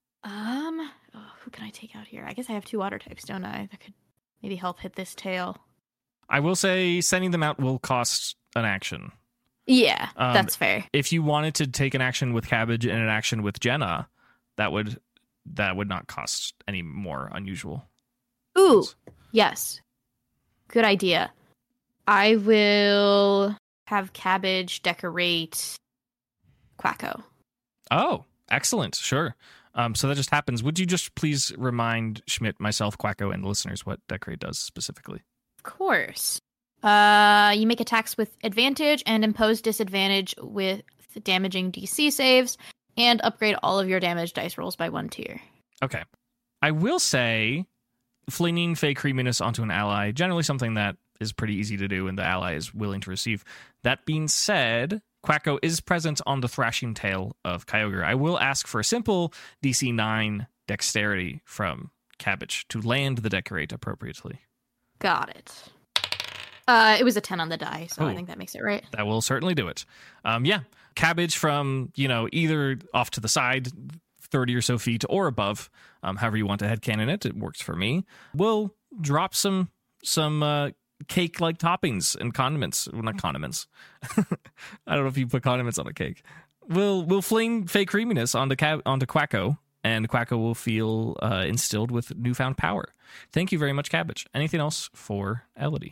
Um, oh, who can I take out here? I guess I have two water types, don't I? That could maybe help hit this tail. I will say sending them out will cost an action. Yeah, Um, that's fair. If you wanted to take an action with Cabbage and an action with Jenna, that would that would not cost any more unusual. Ooh, yes. Good idea. I will have Cabbage decorate Quacko. Oh, excellent. Sure. Um, so that just happens. Would you just please remind Schmidt, myself, Quacko, and the listeners what Decorate does specifically? Of course. Uh, you make attacks with advantage and impose disadvantage with damaging D C saves, and upgrade all of your damage dice rolls by one tier. Okay. I will say flinging Fey Creaminess onto an ally, generally something that is pretty easy to do and the ally is willing to receive. That being said, Quacko is present on the thrashing tail of Kyogre. I will ask for a simple D C nine dexterity from Cabbage to land the Decorate appropriately. Got it. Uh, it was a ten on the die, so Oh. I think that makes it right. That will certainly do it. Um, yeah, Cabbage from, you know, either off to the side, thirty or so feet, or above, um, however you want to headcanon it, it works for me, will drop some some uh, cake-like toppings and condiments. Well, not condiments. I don't know if you put condiments on a cake. We'll, we'll fling fake creaminess onto, Cab- onto Quacko, and Quacko will feel uh, instilled with newfound power. Thank you very much, Cabbage. Anything else for Elodie?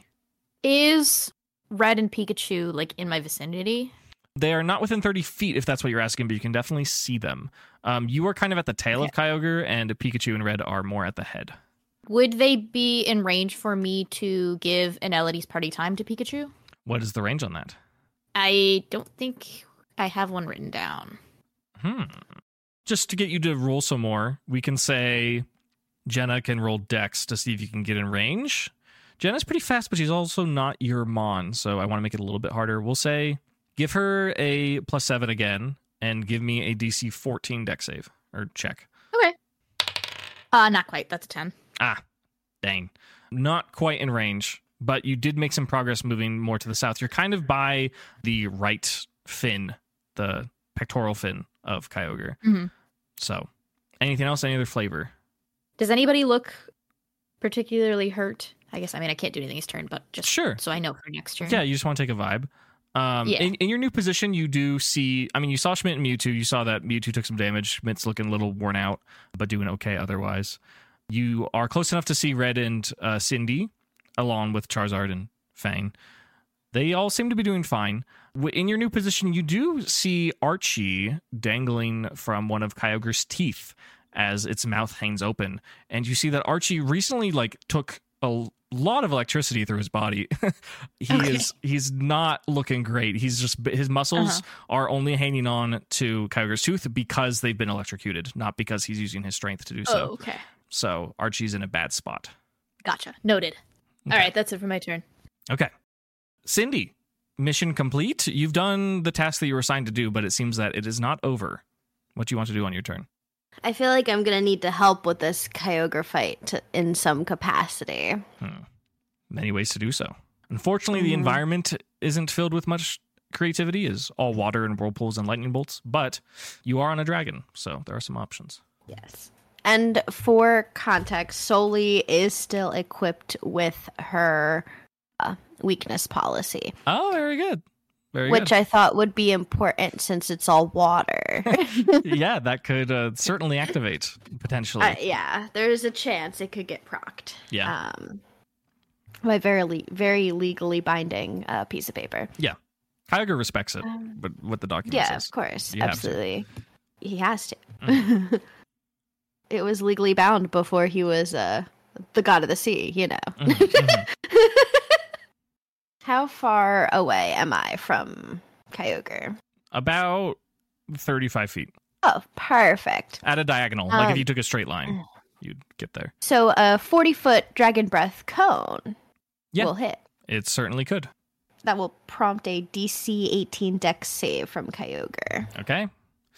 Is Red and Pikachu, like, in my vicinity? They are not within thirty feet, if that's what you're asking, but you can definitely see them. Um, you are kind of at the tail of Kyogre, and Pikachu and Red are more at the head. Would they be in range for me to give an Elodie's party time to Pikachu? What is the range on that? I don't think I have one written down. Hmm. Just to get you to roll some more, we can say Jenna can roll Dex to see if you can get in range. Jenna's pretty fast, but she's also not your Mon, so I want to make it a little bit harder. We'll say give her a plus seven again, and give me a D C fourteen Dex save, or check. Okay. Uh, not quite. That's a ten. Ah, dang. Not quite in range, but you did make some progress moving more to the south. You're kind of by the right fin, the pectoral fin of Kyogre. Mm-hmm. So, anything else? Any other flavor? Does anybody look particularly hurt? I guess, I mean, I can't do anything this turn, but just Sure. so I know for next turn. Yeah, you just want to take a vibe. Um, Yeah. in, in your new position, you do see, I mean, you saw Schmidt and Mewtwo. You saw that Mewtwo took some damage. Schmidt's looking a little worn out, but doing okay otherwise. You are close enough to see Red and uh, Cindy, along with Charizard and Fang. They all seem to be doing fine. W- In your new position, you do see Archie dangling from one of Kyogre's teeth as its mouth hangs open. And you see that Archie recently, like, took a lot of electricity through his body. he Okay. is he's not looking great. He's just his muscles Uh-huh. are only hanging on to Kyogre's tooth because they've been electrocuted, not because he's using his strength to do so. Oh, okay. So Archie's in a bad spot. Gotcha. Noted. Okay. All right, that's it for my turn. Okay. Cindy, mission complete. You've done the task that you were assigned to do, but it seems that it is not over. What do you want to do on your turn? I feel like I'm gonna need to help with this Kyogre fight to, in some capacity. Hmm. Many ways to do so. Unfortunately, the Mhm. environment isn't filled with much creativity, is all water and whirlpools and lightning bolts, but you are on a dragon, so there are some options. Yes. And for context, Soli is still equipped with her uh, weakness policy, Oh, very good. Very which good. I thought would be important since it's all water. Yeah, that could uh, certainly activate, potentially. Uh, yeah, there's a chance it could get procced. Yeah. Um, by very, le- very legally binding uh, piece of paper. Kyogre respects it, Um, but what the document Yeah, says. of course. You have to. Absolutely. he has to. Mm. It was legally bound before he was uh, the god of the sea, you know. Mm-hmm. How far away am I from Kyogre? About thirty-five feet. Oh, perfect. At a diagonal. Um, like if you took a straight line, you'd get there. So a forty-foot Dragon Breath cone yeah, will hit. It certainly could. That will prompt a D C eighteen Dex save from Kyogre. Okay.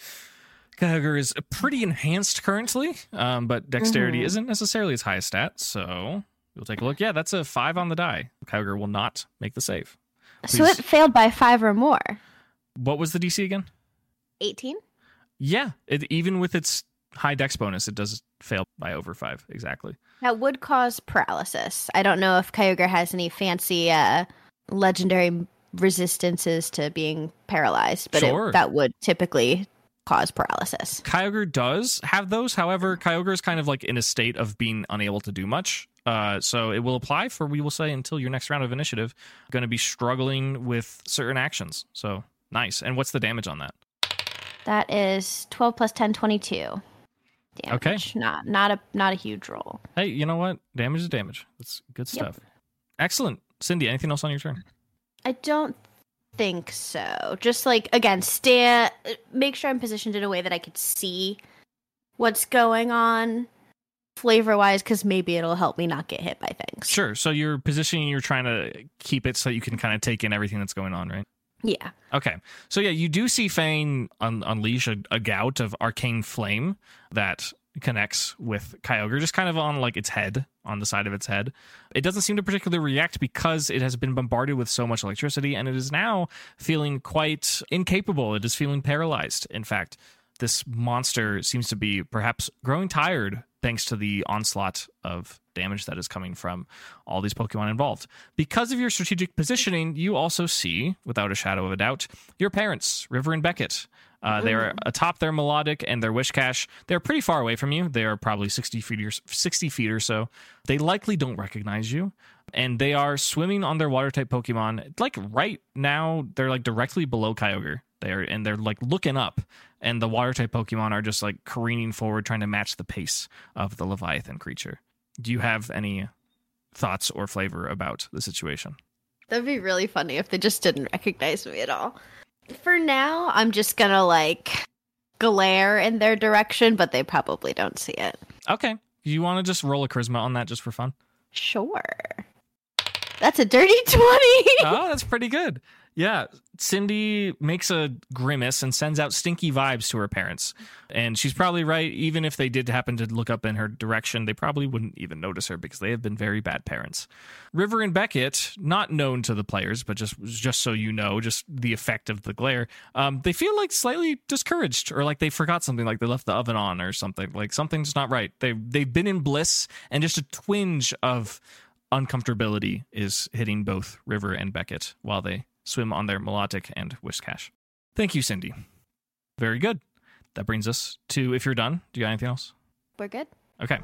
Kyogre is pretty enhanced currently, um, but dexterity mm-hmm. isn't necessarily its highest stat, so we'll take a look. Yeah, that's a five on the die. Kyogre will not make the save. Please. So it failed by five or more. What was the D C again? eighteen? Yeah, it, even with its high dex bonus, it does fail by over five, exactly. That would cause paralysis. I don't know if Kyogre has any fancy uh, legendary resistances to being paralyzed, but sure. it, that would typically cause paralysis. Kyogre does have those. However, Kyogre is kind of like in a state of being unable to do much. Uh, so it will apply for, we will say, until your next round of initiative. Going to be struggling with certain actions. So nice. And what's the damage on that? That is twelve plus ten, twenty-two. Damage. Okay. Not not a not a huge roll. Hey, you know what? Damage is damage. That's good stuff. Yep. Excellent. Cindy, anything else on your turn? I don't think so. Just like, again, stand, make sure I'm positioned in a way that I could see what's going on flavor-wise, because maybe it'll help me not get hit by things. Sure. So you're positioning, you're trying to keep it so you can kind of take in everything that's going on, right? Yeah. Okay. So yeah, you do see Fane un- unleash a, a gout of arcane flame that connects with Kyogre, just kind of on like its head, on the side of its head. It doesn't seem to particularly react because it has been bombarded with so much electricity, and it is now feeling quite incapable. It is feeling paralyzed. In fact, this monster seems to be perhaps growing tired thanks to the onslaught of damage that is coming from all these Pokemon involved. Because of your strategic positioning, you also see, without a shadow of a doubt, your parents, River and Beckett. Uh, they are atop their Melodic and their Wish Cache. They're pretty far away from you. They are probably sixty feet or, sixty feet or so. They likely don't recognize you. And they are swimming on their Water-type Pokemon. Like right now, they're like directly below Kyogre. They're, and they're like looking up. And the Water-type Pokemon are just like careening forward, trying to match the pace of the Leviathan creature. Do you have any thoughts or flavor about the situation? That'd be really funny if they just didn't recognize me at all. For now, I'm just gonna like glare in their direction, but they probably don't see it. Okay. You want to just roll a charisma on that just for fun? Sure. That's a dirty twenty. Oh, that's pretty good. Yeah, Cindy makes a grimace and sends out stinky vibes to her parents. And she's probably right. Even if they did happen to look up in her direction, they probably wouldn't even notice her because they have been very bad parents. River and Beckett, not known to the players, but just just so you know, just the effect of the glare, um, they feel like slightly discouraged or like they forgot something, like they left the oven on or something. Like something's not right. They, they've been in bliss, and just a twinge of uncomfortability is hitting both River and Beckett while they swim on their Melodic and Wish Cache. Thank you, Cindy. Very good. That brings us to, if you're done, do you got anything else? We're good. Okay.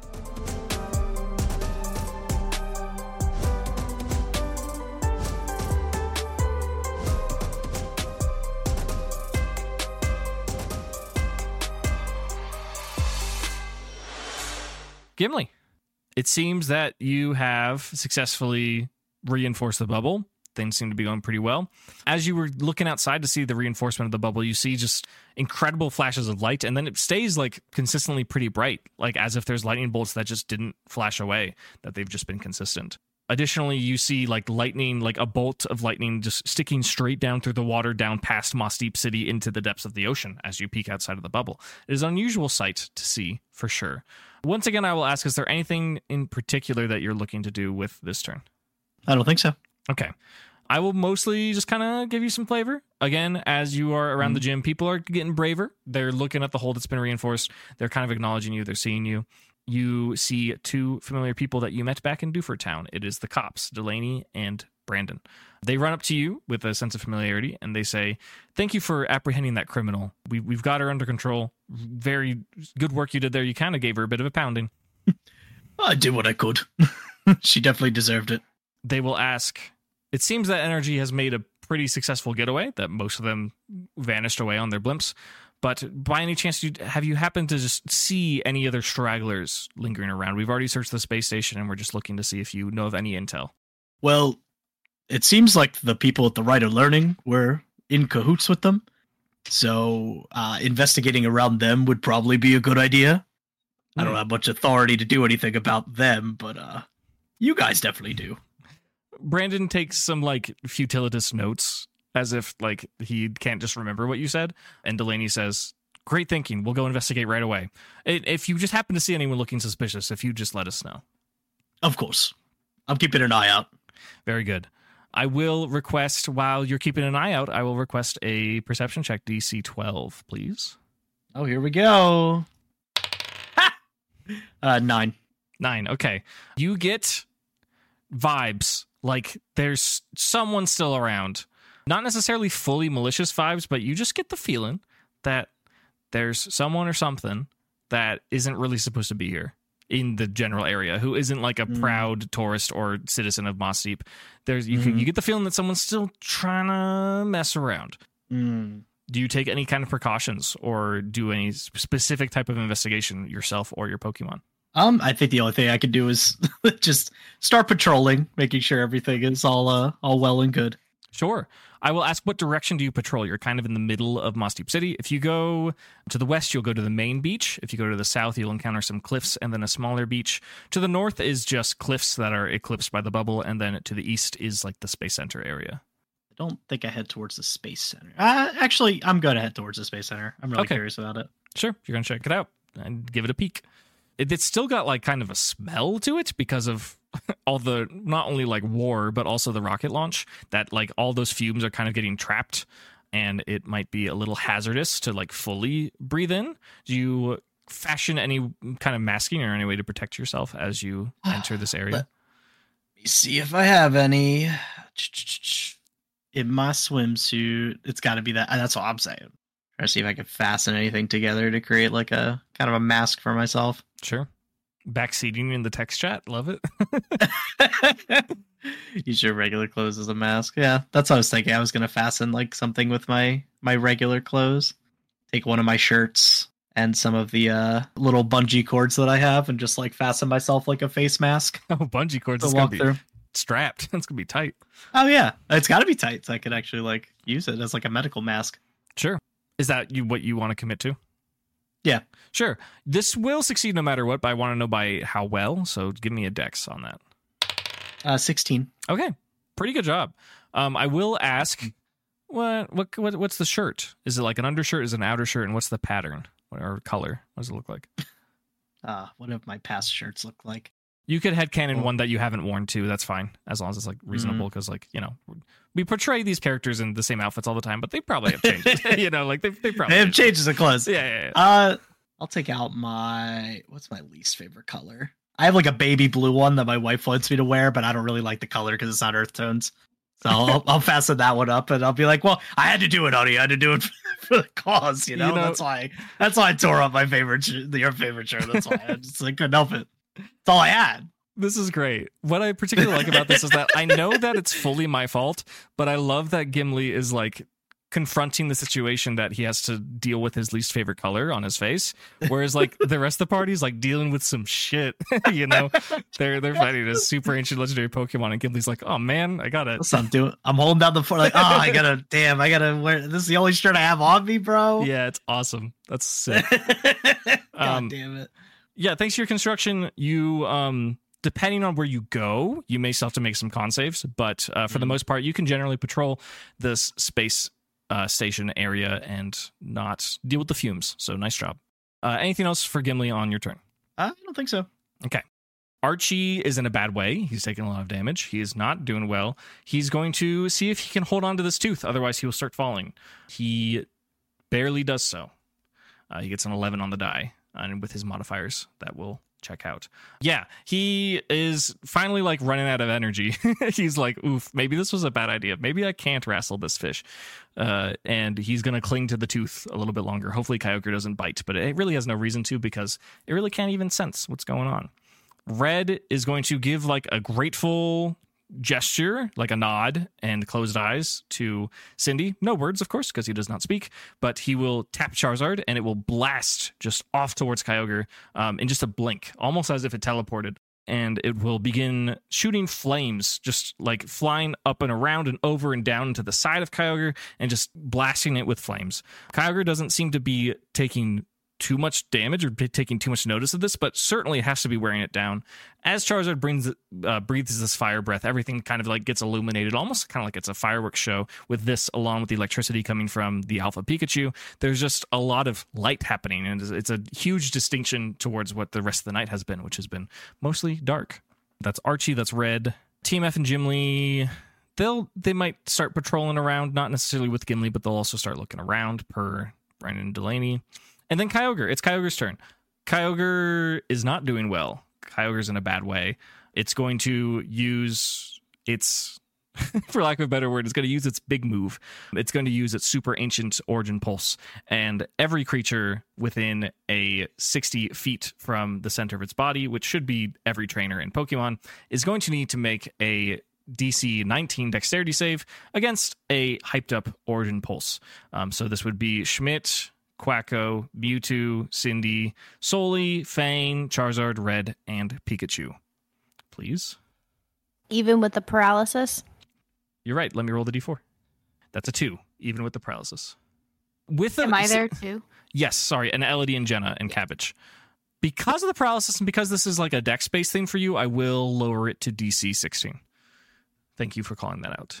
Gimli, it seems that you have successfully reinforced the bubble. Things seem to be going pretty well. As you were looking outside to see the reinforcement of the bubble, you see just incredible flashes of light, and then it stays like consistently pretty bright, like as if there's lightning bolts that just didn't flash away, that they've just been consistent. Additionally, you see like lightning, like a bolt of lightning just sticking straight down through the water, down past Mossdeep City into the depths of the ocean as you peek outside of the bubble. It is an unusual sight to see, for sure. Once again, I will ask, is there anything in particular that you're looking to do with this turn? I don't think so. Okay. I will mostly just kind of give you some flavor. Again, as you are around mm. the gym, people are getting braver. They're looking at the hole that's been reinforced. They're kind of acknowledging you. They're seeing you. You see two familiar people that you met back in Dewford Town. It is the cops, Delaney and Brandon. They run up to you with a sense of familiarity, and they say, thank you for apprehending that criminal. We, we've got her under control. Very good work you did there. You kind of gave her a bit of a pounding. I did what I could. She definitely deserved it. They will ask... It seems that Energy has made a pretty successful getaway, that most of them vanished away on their blimps. But by any chance, you, have you happened to just see any other stragglers lingering around? We've already searched the space station, and we're just looking to see if you know of any intel. Well, it seems like the people at the Rite of Learning were in cahoots with them. So uh, investigating around them would probably be a good idea. I don't have much authority to do anything about them, but uh, you guys definitely do. Brandon takes some like futilitous notes as if like he can't just remember what you said. And Delaney says, great thinking. We'll go investigate right away. If you just happen to see anyone looking suspicious, if you just let us know. Of course. I'm keeping an eye out. Very good. I will request, while you're keeping an eye out, I will request a perception check, D C twelve, please. Oh, here we go. Ha! Uh, nine. Nine, okay. You get vibes like there's someone still around. Not necessarily fully malicious vibes, but you just get the feeling that there's someone or something that isn't really supposed to be here in the general area, who isn't like a mm. proud tourist or citizen of Moss Deep. There's you, mm. you get the feeling that someone's still trying to mess around. Mm. Do you take any kind of precautions or do any specific type of investigation yourself or your Pokemon? Um, I think the only thing I could do is just start patrolling, making sure everything is all uh, all well and good. Sure. I will ask, what direction do you patrol? You're kind of in the middle of Moss Deep City. If you go to the west, you'll go to the main beach. If you go to the south, you'll encounter some cliffs and then a smaller beach. To the north is just cliffs that are eclipsed by the bubble, and then to the east is like the Space Center area. I don't think I head towards the Space Center. Uh, actually, I'm going to head towards the Space Center. I'm really okay. curious about it. Sure. You're going to check it out and give it a peek. It, it's still got like kind of a smell to it because of all the, not only like war, but also the rocket launch, that like all those fumes are kind of getting trapped, and it might be a little hazardous to like fully breathe in. Do you fashion any kind of masking or any way to protect yourself as you enter this area? Let me see if I have any. In my swimsuit, it's got to be that. That's what I'm saying. Trying to see if I can fasten anything together to create like a kind of a mask for myself. Sure. Backseating in the text chat. Love it. Use your regular clothes as a mask. Yeah, that's what I was thinking. I was going to fasten like something with my, my regular clothes. Take one of my shirts and some of the uh, little bungee cords that I have and just like fasten myself like a face mask. Oh, bungee cords. To is walk gonna be through. Strapped. It's going to be tight. Oh, yeah. It's got to be tight so I could actually like use it as like a medical mask. Sure. Is that you what you want to commit to? Yeah. Sure. This will succeed no matter what, but I want to know by how well, so give me a dex on that. Uh, sixteen. Okay. Pretty good job. Um, I will ask, what, what what what's the shirt? Is it like an undershirt? Is it an outer shirt? And what's the pattern or color? What does it look like? Uh, what have my past shirts look like? You could headcanon one that you haven't worn too. That's fine, as long as it's like reasonable. Because, mm-hmm. like, you know, we portray these characters in the same outfits all the time, but they probably have changes. you know, like they they probably they have changes of clothes. Yeah, yeah, yeah. Uh, I'll take out my what's my least favorite color. I have like a baby blue one that my wife wants me to wear, but I don't really like the color because it's not earth tones. So I'll, I'll fasten that one up, and I'll be like, "Well, I had to do it, honey. I had to do it for the cause." You know, you know that's why. That's why I tore up my favorite, sh- your favorite shirt. That's why I just like couldn't help it. That's all I had. This is great. What I particularly like about this is that I know that it's fully my fault, but I love that Gimli is like confronting the situation that he has to deal with his least favorite color on his face, whereas like the rest of the party is like dealing with some shit. you know, they're they're fighting a super ancient legendary Pokemon, and Gimli's like, "Oh man, I gotta." That's what I'm doing. I'm holding down the fort. Like, oh, I gotta. Damn, I gotta wear. This is the only shirt I have on me, bro. Yeah, it's awesome. That's sick. God um, damn it. Yeah, thanks to your construction, you um. depending on where you go, you may still have to make some con saves, but uh, for mm. the most part, you can generally patrol this space uh, station area and not deal with the fumes. So nice job. Uh, anything else for Gimli on your turn? I don't think so. Okay. Archie is in a bad way. He's taking a lot of damage. He is not doing well. He's going to see if he can hold on to this tooth. Otherwise, he will start falling. He barely does so. Uh, he gets an eleven on the die, and with his modifiers, that will check out. Yeah, he is finally like running out of energy. He's like, oof, maybe this was a bad idea. Maybe I can't wrestle this fish. Uh, and he's going to cling to the tooth a little bit longer. Hopefully Kyogre doesn't bite, but it really has no reason to because it really can't even sense what's going on. Red is going to give like a grateful gesture, like a nod and closed eyes to Cindy. No words, of course, because he does not speak, but he will tap Charizard and it will blast just off towards Kyogre um, in just a blink, almost as if it teleported. And it will begin shooting flames, just like flying up and around and over and down to the side of Kyogre and just blasting it with flames. Kyogre doesn't seem to be taking too much damage or taking too much notice of this, but certainly has to be wearing it down. As Charizard brings, uh, breathes this fire breath, everything kind of like gets illuminated, almost kind of like it's a fireworks show with this, along with the electricity coming from the Alpha Pikachu. There's just a lot of light happening, and it's a huge distinction towards what the rest of the night has been, which has been mostly dark. That's Archie, that's Red. Team F and Gimli, they'll they might start patrolling around, not necessarily with Gimli, but they'll also start looking around per Brandon Delaney. And then Kyogre. It's Kyogre's turn. Kyogre is not doing well. Kyogre's in a bad way. It's going to use its, for lack of a better word, it's going to use its big move. It's going to use its super ancient Origin Pulse. And every creature within a sixty feet from the center of its body, which should be every trainer in Pokemon, is going to need to make a D C nineteen dexterity save against a hyped up Origin Pulse. Um, so this would be Schmidt, Quacko, Mewtwo, Cindy, Soli, Fang, Charizard, Red, and Pikachu. Please. Even with the paralysis? You're right. Let me roll the d four. That's a two, even with the paralysis. With the, Am I there too? Yes, sorry. And Elodie and Jenna and Cabbage. Because of the paralysis and because this is like a dex-based thing for you, I will lower it to D C sixteen. Thank you for calling that out.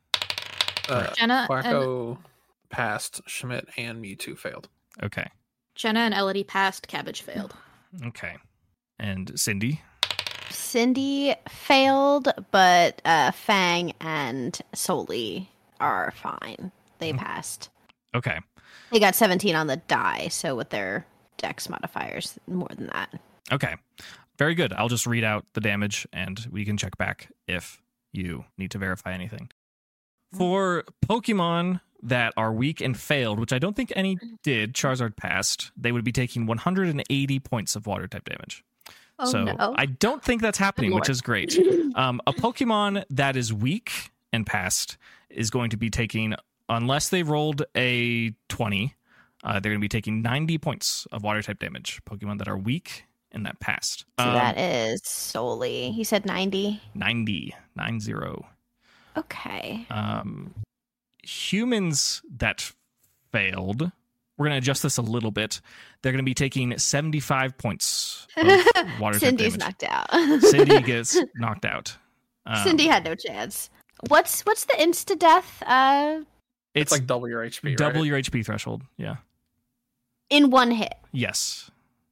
Uh, Jenna Quacko and... passed, Schmidt and Mewtwo failed. Okay. Jenna and Elodie passed, Cabbage failed. Okay. And Cindy? Cindy failed, but uh, Fang and Soli are fine. They passed. Okay. They got seventeen on the die, so with their dex modifiers, more than that. Okay. Very good. I'll just read out the damage and we can check back if you need to verify anything. For Pokemon that are weak and failed, which I don't think any did, Charizard passed, they would be taking one hundred eighty points of water type damage. Oh, so no. I don't think that's happening, which is great. Um, a Pokemon that is weak and passed is going to be taking, unless they rolled a twenty, uh, they're going to be taking ninety points of water type damage. Pokemon that are weak and that passed. So Um, that is Soli. He said ninety. ninety, nine zero. Okay. Um, humans that failed, we're going to adjust this a little bit. They're going to be taking seventy-five points of water type Cindy's damage. knocked out. Cindy gets knocked out. Um, Cindy had no chance. What's what's the insta death? Uh, It's, like double your H P, double right? your H P threshold. Yeah. in one hit. Yes.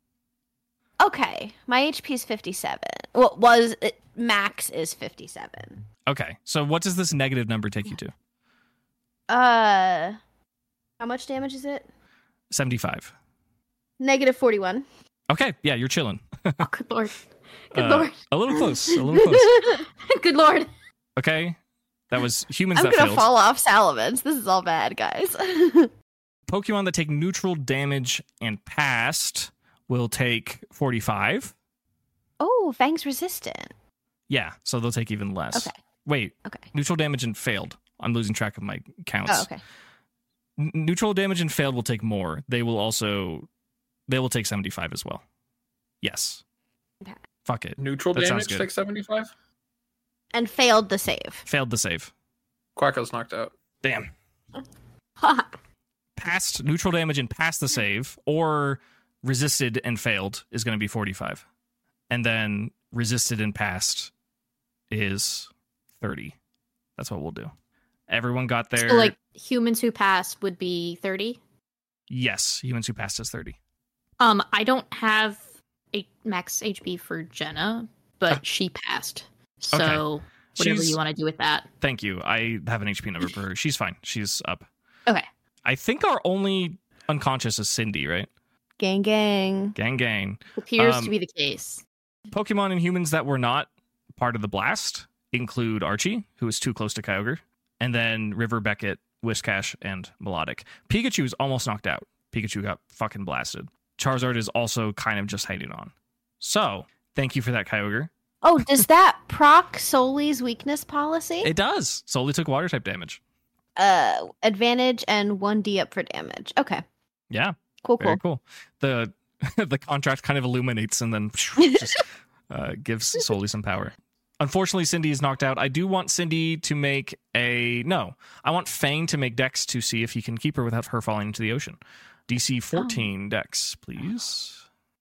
Okay, my H P is fifty-seven. What was it, max is fifty-seven. Okay. So what does this negative number take you to? Uh, how much damage is it? seventy-five. Negative forty-one. Okay. Yeah, you're chilling. Oh, good lord. Good Uh, lord. A little close. A little close. Good lord. Okay. That was humans I'm that gonna failed. fall off Salamence. This is all bad, guys. Pokemon that take neutral damage and passed will take forty-five. Oh, Fang's resistant. Yeah, so they'll take even less. Okay. Wait, Okay. neutral damage and failed. I'm losing track of my counts. Oh, okay. N- neutral damage and failed will take more. They will also, they will take seventy-five as well. Yes. Okay. Fuck it. Neutral That sounds damage, good. six seventy-five? And failed the save. Failed the save. Quacko's knocked out. Damn. Ha. Passed neutral damage and passed the save, or resisted and failed is going to be forty-five. And then resisted and passed is thirty. That's what we'll do. Everyone got their... So, like, humans who passed would be thirty? Yes, humans who passed is thirty. Um, I don't have a max H P for Jenna, but Ah. she passed. So, Okay. whatever She's- you want to do with that. Thank you. I have an H P number for her. She's fine. She's up. Okay. I think our only unconscious is Cindy, right? Gang, gang. Gang, gang. Appears Um, to be the case. Pokemon and humans that were not part of the blast include Archie, who is too close to Kyogre, and then River, Beckett, Whiscash, and Melodic. Pikachu is almost knocked out. Pikachu got fucking blasted. Charizard is also kind of just hanging on. So, thank you for that, Kyogre. Oh, does that proc Soli's weakness policy? It does. Soli took water type damage. Uh, advantage and one d up for damage. Okay, Yeah, cool, very cool. cool. The the contract kind of illuminates and then just uh, gives Soli some power. Unfortunately, Cindy is knocked out. I do want Cindy to make a... No, I want Fang to make Dex to see if he can keep her without her falling into the ocean. D C fourteen oh. Dex, please.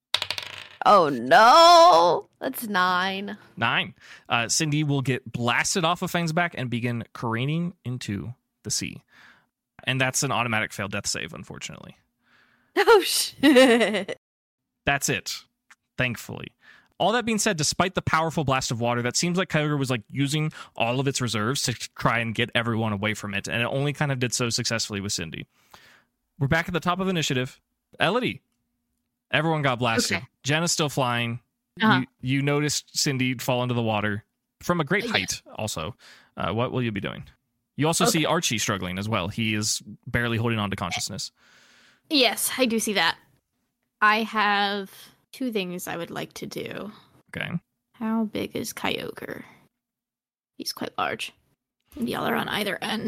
Oh, no. That's nine. Nine. Uh, Cindy will get blasted off of Fang's back and begin careening into the sea. And that's an automatic failed death save, unfortunately. Oh, shit. That's it, thankfully. All that being said, despite the powerful blast of water, that seems like Kyogre was like using all of its reserves to try and get everyone away from it, and it only kind of did so successfully with Cindy. We're back at the top of initiative. Elodie. Everyone got blasted. Okay. Jenna's still flying. Uh-huh. You, you noticed Cindy fall into the water from a great height, yeah. also. Uh, what will you be doing? You also okay. see Archie struggling as well. He is barely holding on to consciousness. Yes, I do see that. I have... two things I would like to do. Okay. How big is Kyogre? He's quite large. Y'all are on either end.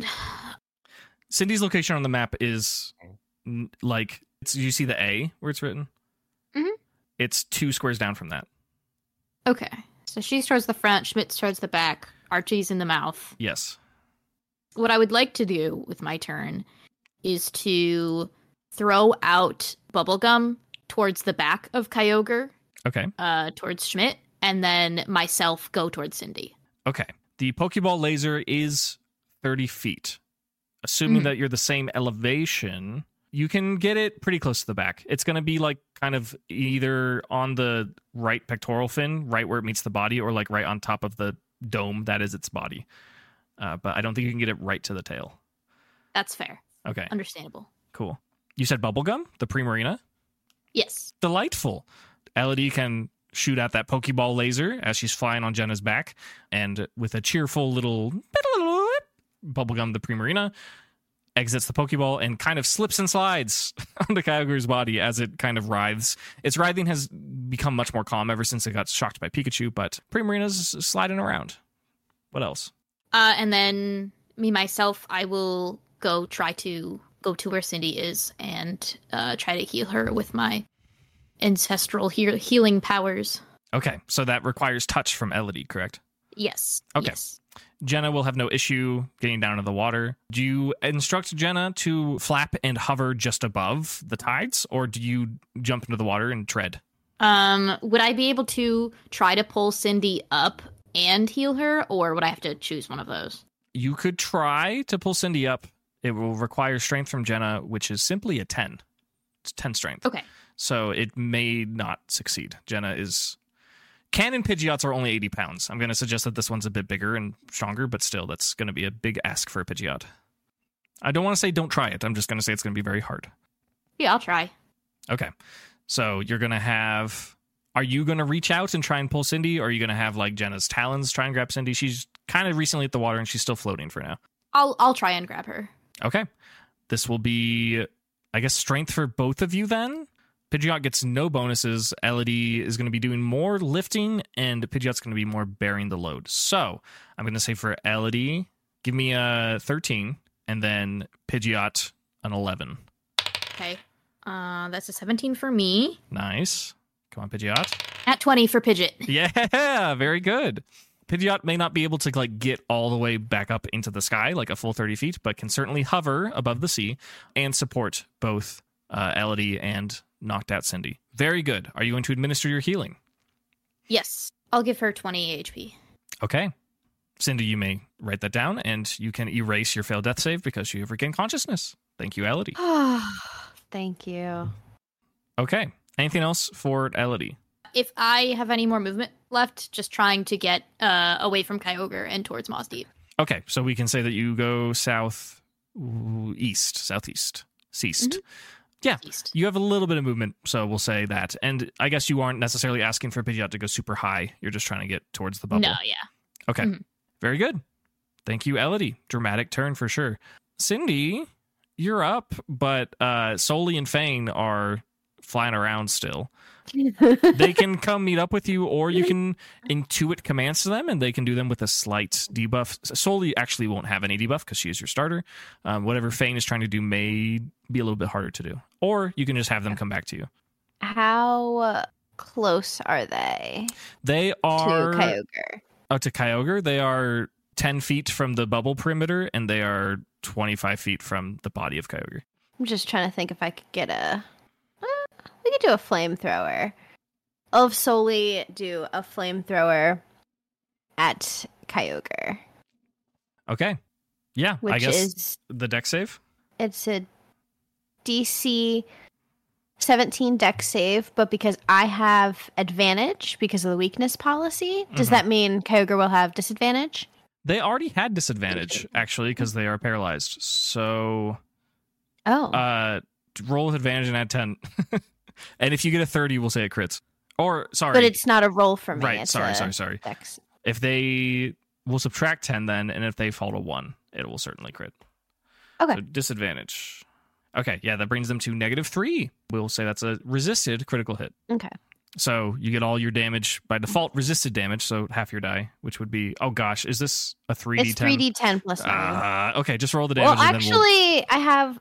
Cindy's location on the map is like, it's, you see the A where it's written? Mm-hmm. It's two squares down from that. Okay. So she's towards the front, Schmidt's towards the back, Archie's in the mouth. Yes. What I would like to do with my turn is to throw out bubblegum towards the back of Kyogre. Okay. Uh, towards Schmidt, and then myself go towards Cindy. Okay. The Pokeball laser is thirty feet. Assuming mm-hmm. that you're the same elevation, you can get it pretty close to the back. It's going to be like kind of either on the right pectoral fin, right where it meets the body, or like right on top of the dome that is its body. Uh, but I don't think you can get it right to the tail. That's fair. Okay. Understandable. Cool. You said Bubblegum, the Primarina? Yes. Delightful. Elodie can shoot at that Pokeball laser as she's flying on Jenna's back, and with a cheerful little Bubblegum, the Primarina exits the Pokeball and kind of slips and slides onto Kyogre's body as it kind of writhes. Its writhing has become much more calm ever since it got shocked by Pikachu, but Primarina's sliding around. What else? Uh, and then me, myself, I will go try to go to where Cindy is and uh, try to heal her with my ancestral he- healing powers. Okay, so that requires touch from Elodie, correct? Yes. Okay. Yes. Jenna will have no issue getting down to the water. Do you instruct Jenna to flap and hover just above the tides, or do you jump into the water and tread? Um, would I be able to try to pull Cindy up and heal her, or would I have to choose one of those? You could try to pull Cindy up. It will require strength from Jenna, which is simply a ten. It's ten strength. Okay. So it may not succeed. Jenna is... Cannon Pidgeots are only eighty pounds. I'm going to suggest that this one's a bit bigger and stronger, but still, that's going to be a big ask for a Pidgeot. I don't want to say don't try it. I'm just going to say it's going to be very hard. Yeah, I'll try. Okay. So you're going to have... Are you going to reach out and try and pull Cindy, or are you going to have like Jenna's talons try and grab Cindy? She's kind of recently at the water and she's still floating for now. I'll I'll try and grab her. Okay. This will be, I guess, strength for both of you then. Pidgeot gets no bonuses. Elodie is going to be doing more lifting, and Pidgeot's going to be more bearing the load. So I'm going to say for Elodie, give me a thirteen, and then Pidgeot an eleven. Okay. Uh, that's a seventeen for me. Nice. Come on, Pidgeot. At twenty for Pidgeot. Yeah, very good. Pidgeot may not be able to like get all the way back up into the sky, like a full thirty feet, but can certainly hover above the sea and support both uh, Elodie and knocked out Cindy. Very good. Are you going to administer your healing? Yes. I'll give her twenty H P. Okay. Cindy, you may write that down, and you can erase your failed death save because you have regained consciousness. Thank you, Elodie. Thank you. Okay. Anything else for Elodie? If I have any more movement left, just trying to get uh, away from Kyogre and towards Moss Deep. Okay, so we can say that you go south, east, southeast, east. Mm-hmm. Yeah, East. You have a little bit of movement, so we'll say that. And I guess you aren't necessarily asking for Pidgeot to go super high. You're just trying to get towards the bubble. No, yeah. Okay, mm-hmm. Very good. Thank you, Elodie. Dramatic turn for sure. Cindy, you're up, but uh, Soli and Fane are flying around still. They can come meet up with you, or you can intuit commands to them, and they can do them with a slight debuff. Sully actually won't have any debuff because she is your starter. Um, whatever Fane is trying to do may be a little bit harder to do. Or you can just have them come back to you. How close are they They are... to Kyogre? Oh, to Kyogre? They are ten feet from the bubble perimeter, and they are twenty-five feet from the body of Kyogre. I'm just trying to think if I could get a... Uh, we could do a flamethrower. I'll have Sully do a flamethrower at Kyogre. Okay. Yeah, Which I guess is... the deck save? It's a D C seventeen deck save, but because I have advantage because of the weakness policy, does Mhm. that mean Kyogre will have disadvantage? They already had disadvantage, actually, because they are paralyzed. So... Oh. Uh, roll with advantage and add ten. And if you get a thirty, we'll say it crits. Or, sorry. but it's not a roll for me. Right, it's sorry, a sorry, sorry. dex. If they... We'll subtract ten then, and if they fall to one, it will certainly crit. Okay. So disadvantage. Okay, yeah, that brings them to negative three. We'll say that's a resisted critical hit. Okay. So you get all your damage by default, resisted damage, so half your die, which would be... Oh, gosh, is this a three d ten? It's three d ten plus nine. Uh, okay, just roll the damage. Well, and then we'll... actually, I have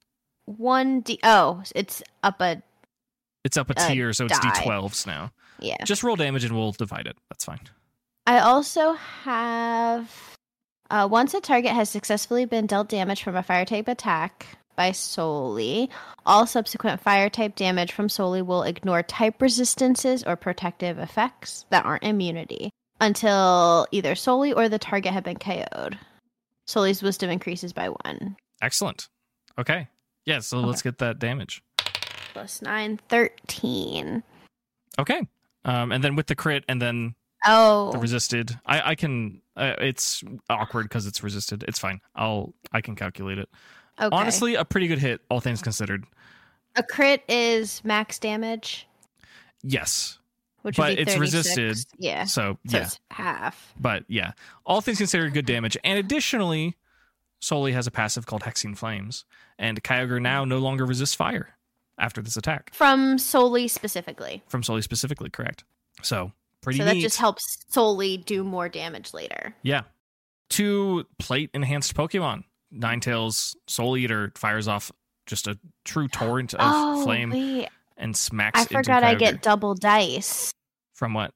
one D. Oh, it's up a... It's up a uh, tier, so it's die. d twelves now. Yeah. Just roll damage and we'll divide it. That's fine. I also have... Uh, once a target has successfully been dealt damage from a fire-type attack by Sully, all subsequent fire-type damage from Sully will ignore type resistances or protective effects that aren't immunity until either Sully or the target have been K O'd. Sully's wisdom increases by one. Excellent. Okay. Yeah, so Okay. let's get that damage. Plus nine, thirteen. Okay. Um, and then with the crit and then Oh. the resisted, I, I can... Uh, it's awkward because it's resisted. It's fine. I'll I can calculate it. Okay. Honestly, a pretty good hit, all things considered. A crit is max damage, Yes. which But would be it's thirty-six. resisted. Yeah. So, So yeah. it's half. But yeah, all things considered, good damage. And additionally, Sully has a passive called Hexing Flames, and Kyogre now no longer resists fire after this attack. From Sully specifically. From Sully specifically, correct. So, pretty so neat. that just helps Sully do more damage later. Yeah. Two plate enhanced Pokemon. Ninetales Soul Eater fires off just a true torrent of oh, flame wait. and smacks I into forgot I Kyogre. get double dice From what?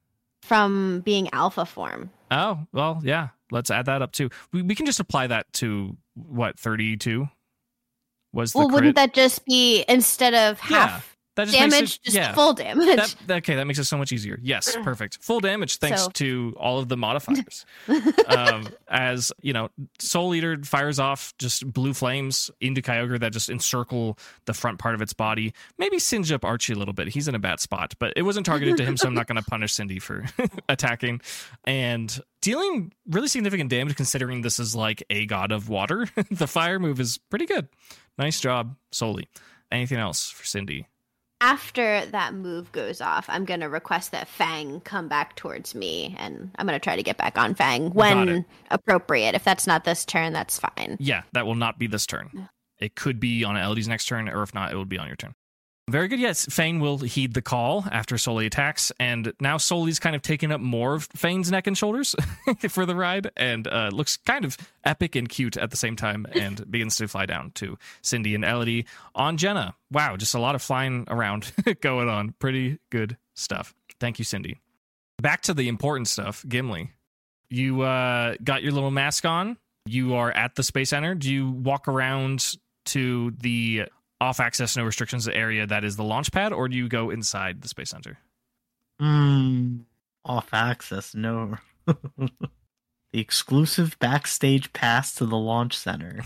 from being alpha form. Oh, well, yeah. Let's add that up too. We, we can just apply that to what, thirty-two? Was the Well, crit? wouldn't that just be instead of Yeah, half that just damage, makes it, just yeah. full damage? That, that- okay, that makes it so much easier. Yes, perfect. Full damage thanks So- to all of the modifiers. um, as, you know, Soul Eater fires off just blue flames into Kyogre that just encircle the front part of its body. Maybe singe up Archie a little bit. He's in a bad spot, but it wasn't targeted to him, so I'm not going to punish Cindy for attacking. And dealing really significant damage considering this is like a god of water. The fire move is pretty good. Nice job, Sully. Anything else for Cindy? After that move goes off, I'm going to request that Fang come back towards me, and I'm going to try to get back on Fang Got when it. appropriate. If that's not this turn, that's fine. Yeah, that will not be this turn. It could be on Elodie's next turn, or if not, it will be on your turn. Very good. Yes, Fane will heed the call after Sully attacks, and now Sully's kind of taken up more of Fane's neck and shoulders for the ride, and uh, looks kind of epic and cute at the same time, and begins to fly down to Cindy and Elodie on Jenna. Wow, just a lot of flying around going on. Pretty good stuff. Thank you, Cindy. Back to the important stuff, Gimli. You uh, got your little mask on. You are at the Space Center. Do you walk around to the off-access, no restrictions area that is the launch pad, or do you go inside the Space Center? Mm, off access, no. The exclusive backstage pass to the launch center.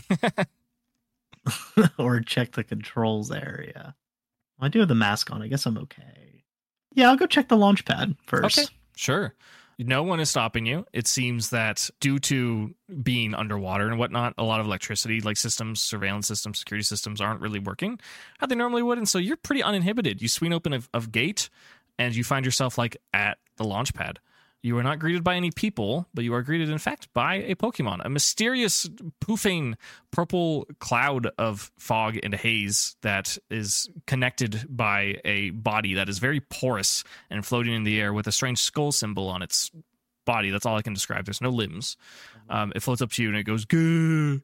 Or check the controls area. I do have the mask on. I guess I'm okay. Yeah, I'll go check the launch pad first. Okay, sure. No one is stopping you. It seems that due to being underwater and whatnot, a lot of electricity, like systems, surveillance systems, security systems aren't really working how they normally would. And so you're pretty uninhibited. You swing open a, a gate and you find yourself like at the launch pad. You are not greeted by any people, but you are greeted, in fact, by a Pokemon, a mysterious, poofing purple cloud of fog and haze that is connected by a body that is very porous and floating in the air with a strange skull symbol on its body. That's all I can describe. There's no limbs. Um, it floats up to you and it goes, goo.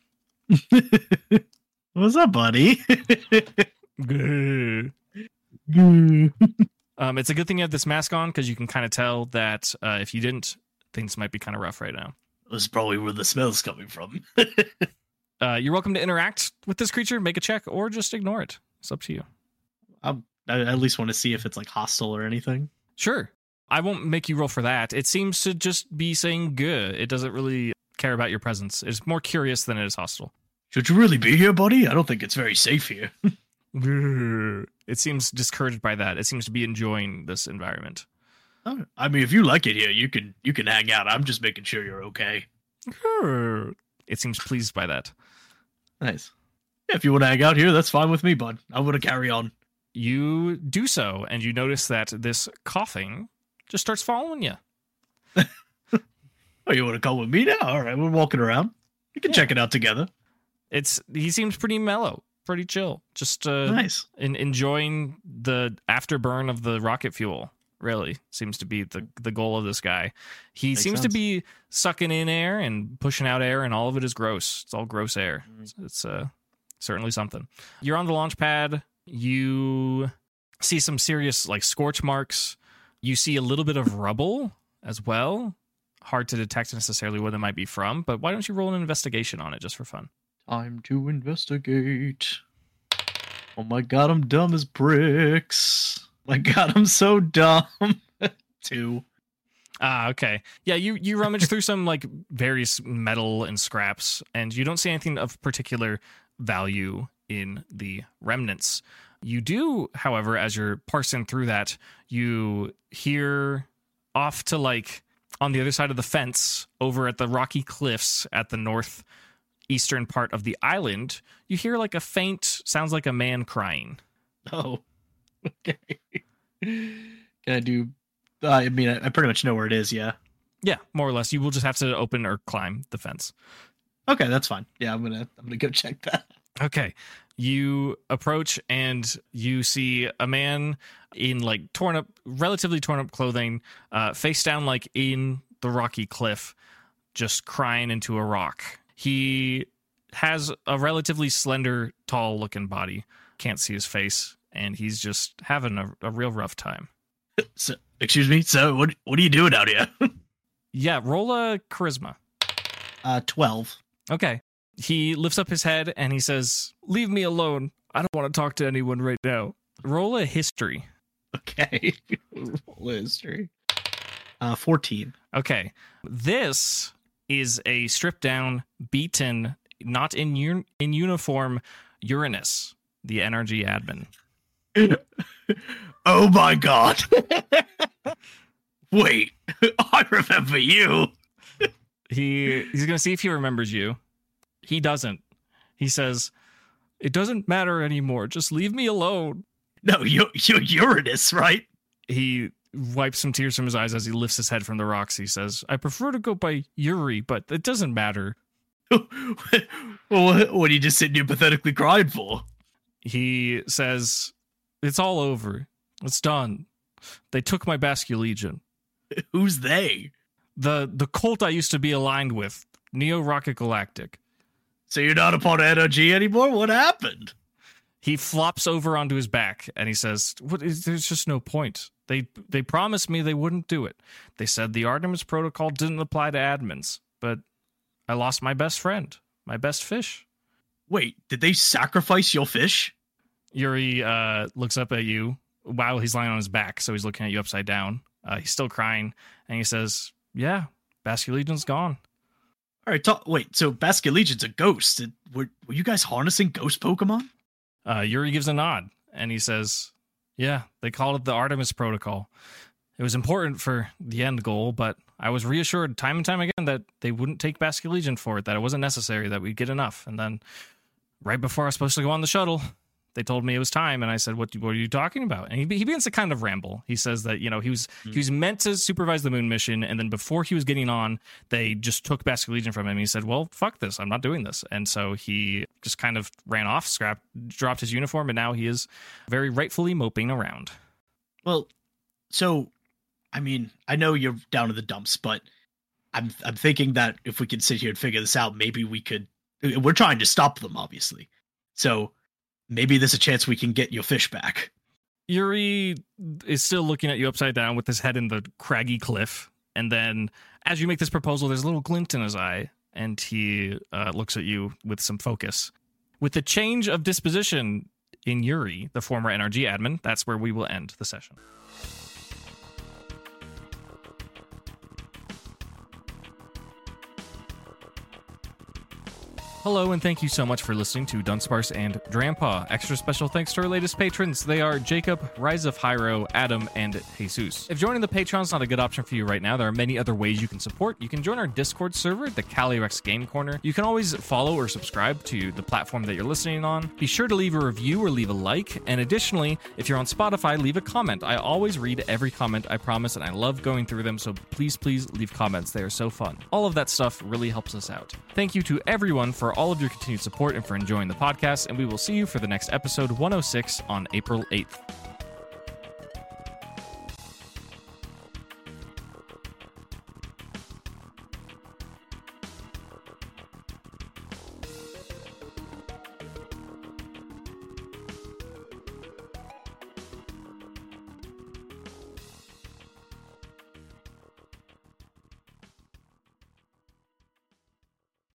What's up, buddy? Goo. Goo. Um, it's a good thing you have this mask on because you can kind of tell that uh, if you didn't, things might be kind of rough right now. This is probably where the smell's coming from. uh, you're welcome to interact with this creature, make a check, or just ignore it. It's up to you. I'm, I at least want to see if it's like hostile or anything. Sure. I won't make you roll for that. It seems to just be saying good. It doesn't really care about your presence. It's more curious than it is hostile. Should you really be here, buddy? I don't think it's very safe here. It seems discouraged by that. It seems to be enjoying this environment. Oh, I mean, if you like it here, you can you can hang out. I'm just making sure you're okay. It seems pleased by that. Nice. Yeah, if you want to hang out here, that's fine with me, bud. I want to carry on. You do so, and you notice that this coughing just starts following you. Oh, you want to come with me now? All right, we're walking around. We can Yeah. check it out together. It's he seems pretty mellow. Pretty chill, just uh, Nice. in, enjoying the afterburn of the rocket fuel. Really seems to be the the goal of this guy. He Makes seems sense. to be sucking in air and pushing out air, and all of it is gross. It's all gross air. Mm. It's, it's uh, certainly something. You're on the launch pad. You see some serious like scorch marks. You see a little bit of rubble as well. Hard to detect necessarily where they might be from, but why don't you roll an investigation on it just for fun? Time to investigate. Oh my god, I'm dumb as bricks. My god, I'm so dumb. Two. Ah, okay. Yeah, you, you rummage through some like various metal and scraps, and you don't see anything of particular value in the remnants. You do, however, as you're parsing through that, you hear off to like on the other side of the fence over at the rocky cliffs at the northeastern part of the island, you hear like a faint, sounds like a man crying. Oh. Okay. Can I do... Uh, I mean, I, I pretty much know where it is, yeah. Yeah, more or less. You will just have to open or climb the fence. Okay, that's fine. Yeah, I'm gonna I'm gonna go check that. Okay. You approach and you see a man in like torn up, relatively torn up clothing, uh, face down like in the rocky cliff, just crying into a rock. He has a relatively slender, tall looking body. Can't see his face, and he's just having a, a real rough time. So, excuse me. So, what what are you doing out here? Yeah, roll a charisma. Uh, twelve. Okay. He lifts up his head and he says, "Leave me alone. I don't want to talk to anyone right now." Roll a history. Okay. Roll history. Uh, fourteen. Okay. This is a stripped down, beaten, not in un- in uniform Uranus, the N R G admin. Oh my god. Wait, I remember you. He he's going to see if he remembers you. He doesn't. He says, "It doesn't matter anymore. Just leave me alone." No, you you're Uranus, right? He wipes some tears from his eyes as he lifts his head from the rocks. He says, "I prefer to go by Yuri, but it doesn't matter." Well, what, what are you just sitting here pathetically crying for? He says, "It's all over. It's done. They took my Basculegion. Who's they? The the cult I used to be aligned with, Neo Rocket Galactic." So you're not a part of N R G anymore? What happened? He flops over onto his back and he says, "What is, there's just no point. They they promised me they wouldn't do it. They said the Artemis Protocol didn't apply to admins, but I lost my best friend, my best fish." Wait, did they sacrifice your fish? Yuri uh, looks up at you while he's lying on his back, so he's looking at you upside down. Uh, he's still crying, and he says, "Yeah, Basculegion's gone." All right, talk, wait, so Basculegion's a ghost. Did, were, were you guys harnessing ghost Pokemon? Uh, Yuri gives a nod, and he says, "Yeah, they called it the Artemis Protocol. It was important for the end goal, but I was reassured time and time again that they wouldn't take Basculegion for it, that it wasn't necessary, that we'd get enough. And then right before I was supposed to go on the shuttle, they told me it was time, and I said, what, what are you talking about? And he, he begins to kind of ramble. He says that, you know, he was mm. he was meant to supervise the moon mission, and then before he was getting on, they just took Bastard Legion from him. He said, well, fuck this, I'm not doing this. And so he just kind of ran off, scrapped, dropped his uniform, and now he is very rightfully moping around. Well, so, I mean, I know you're down in the dumps, but I'm I'm thinking that if we could sit here and figure this out, maybe we could, we're trying to stop them, obviously. So maybe there's a chance we can get your fish back. Yuri is still looking at you upside down with his head in the craggy cliff. And then as you make this proposal, there's a little glint in his eye, and he uh, looks at you with some focus. With the change of disposition in Yuri, the former N R G admin, that's where we will end the session. Hello, and thank you so much for listening to Dunsparce and Drampa. Extra special thanks to our latest patrons. They are Jacob, Rise of Hyro, Adam, and Jesus. If joining the Patreon is not a good option for you right now, there are many other ways you can support. You can join our Discord server, the Calyrex Game Corner. You can always follow or subscribe to the platform that you're listening on. Be sure to leave a review or leave a like. And additionally, if you're on Spotify, leave a comment. I always read every comment, I promise, and I love going through them, so please, please leave comments. They are so fun. All of that stuff really helps us out. Thank you to everyone for all of your continued support and for enjoying the podcast, and we will see you for the next episode one oh six on April eighth.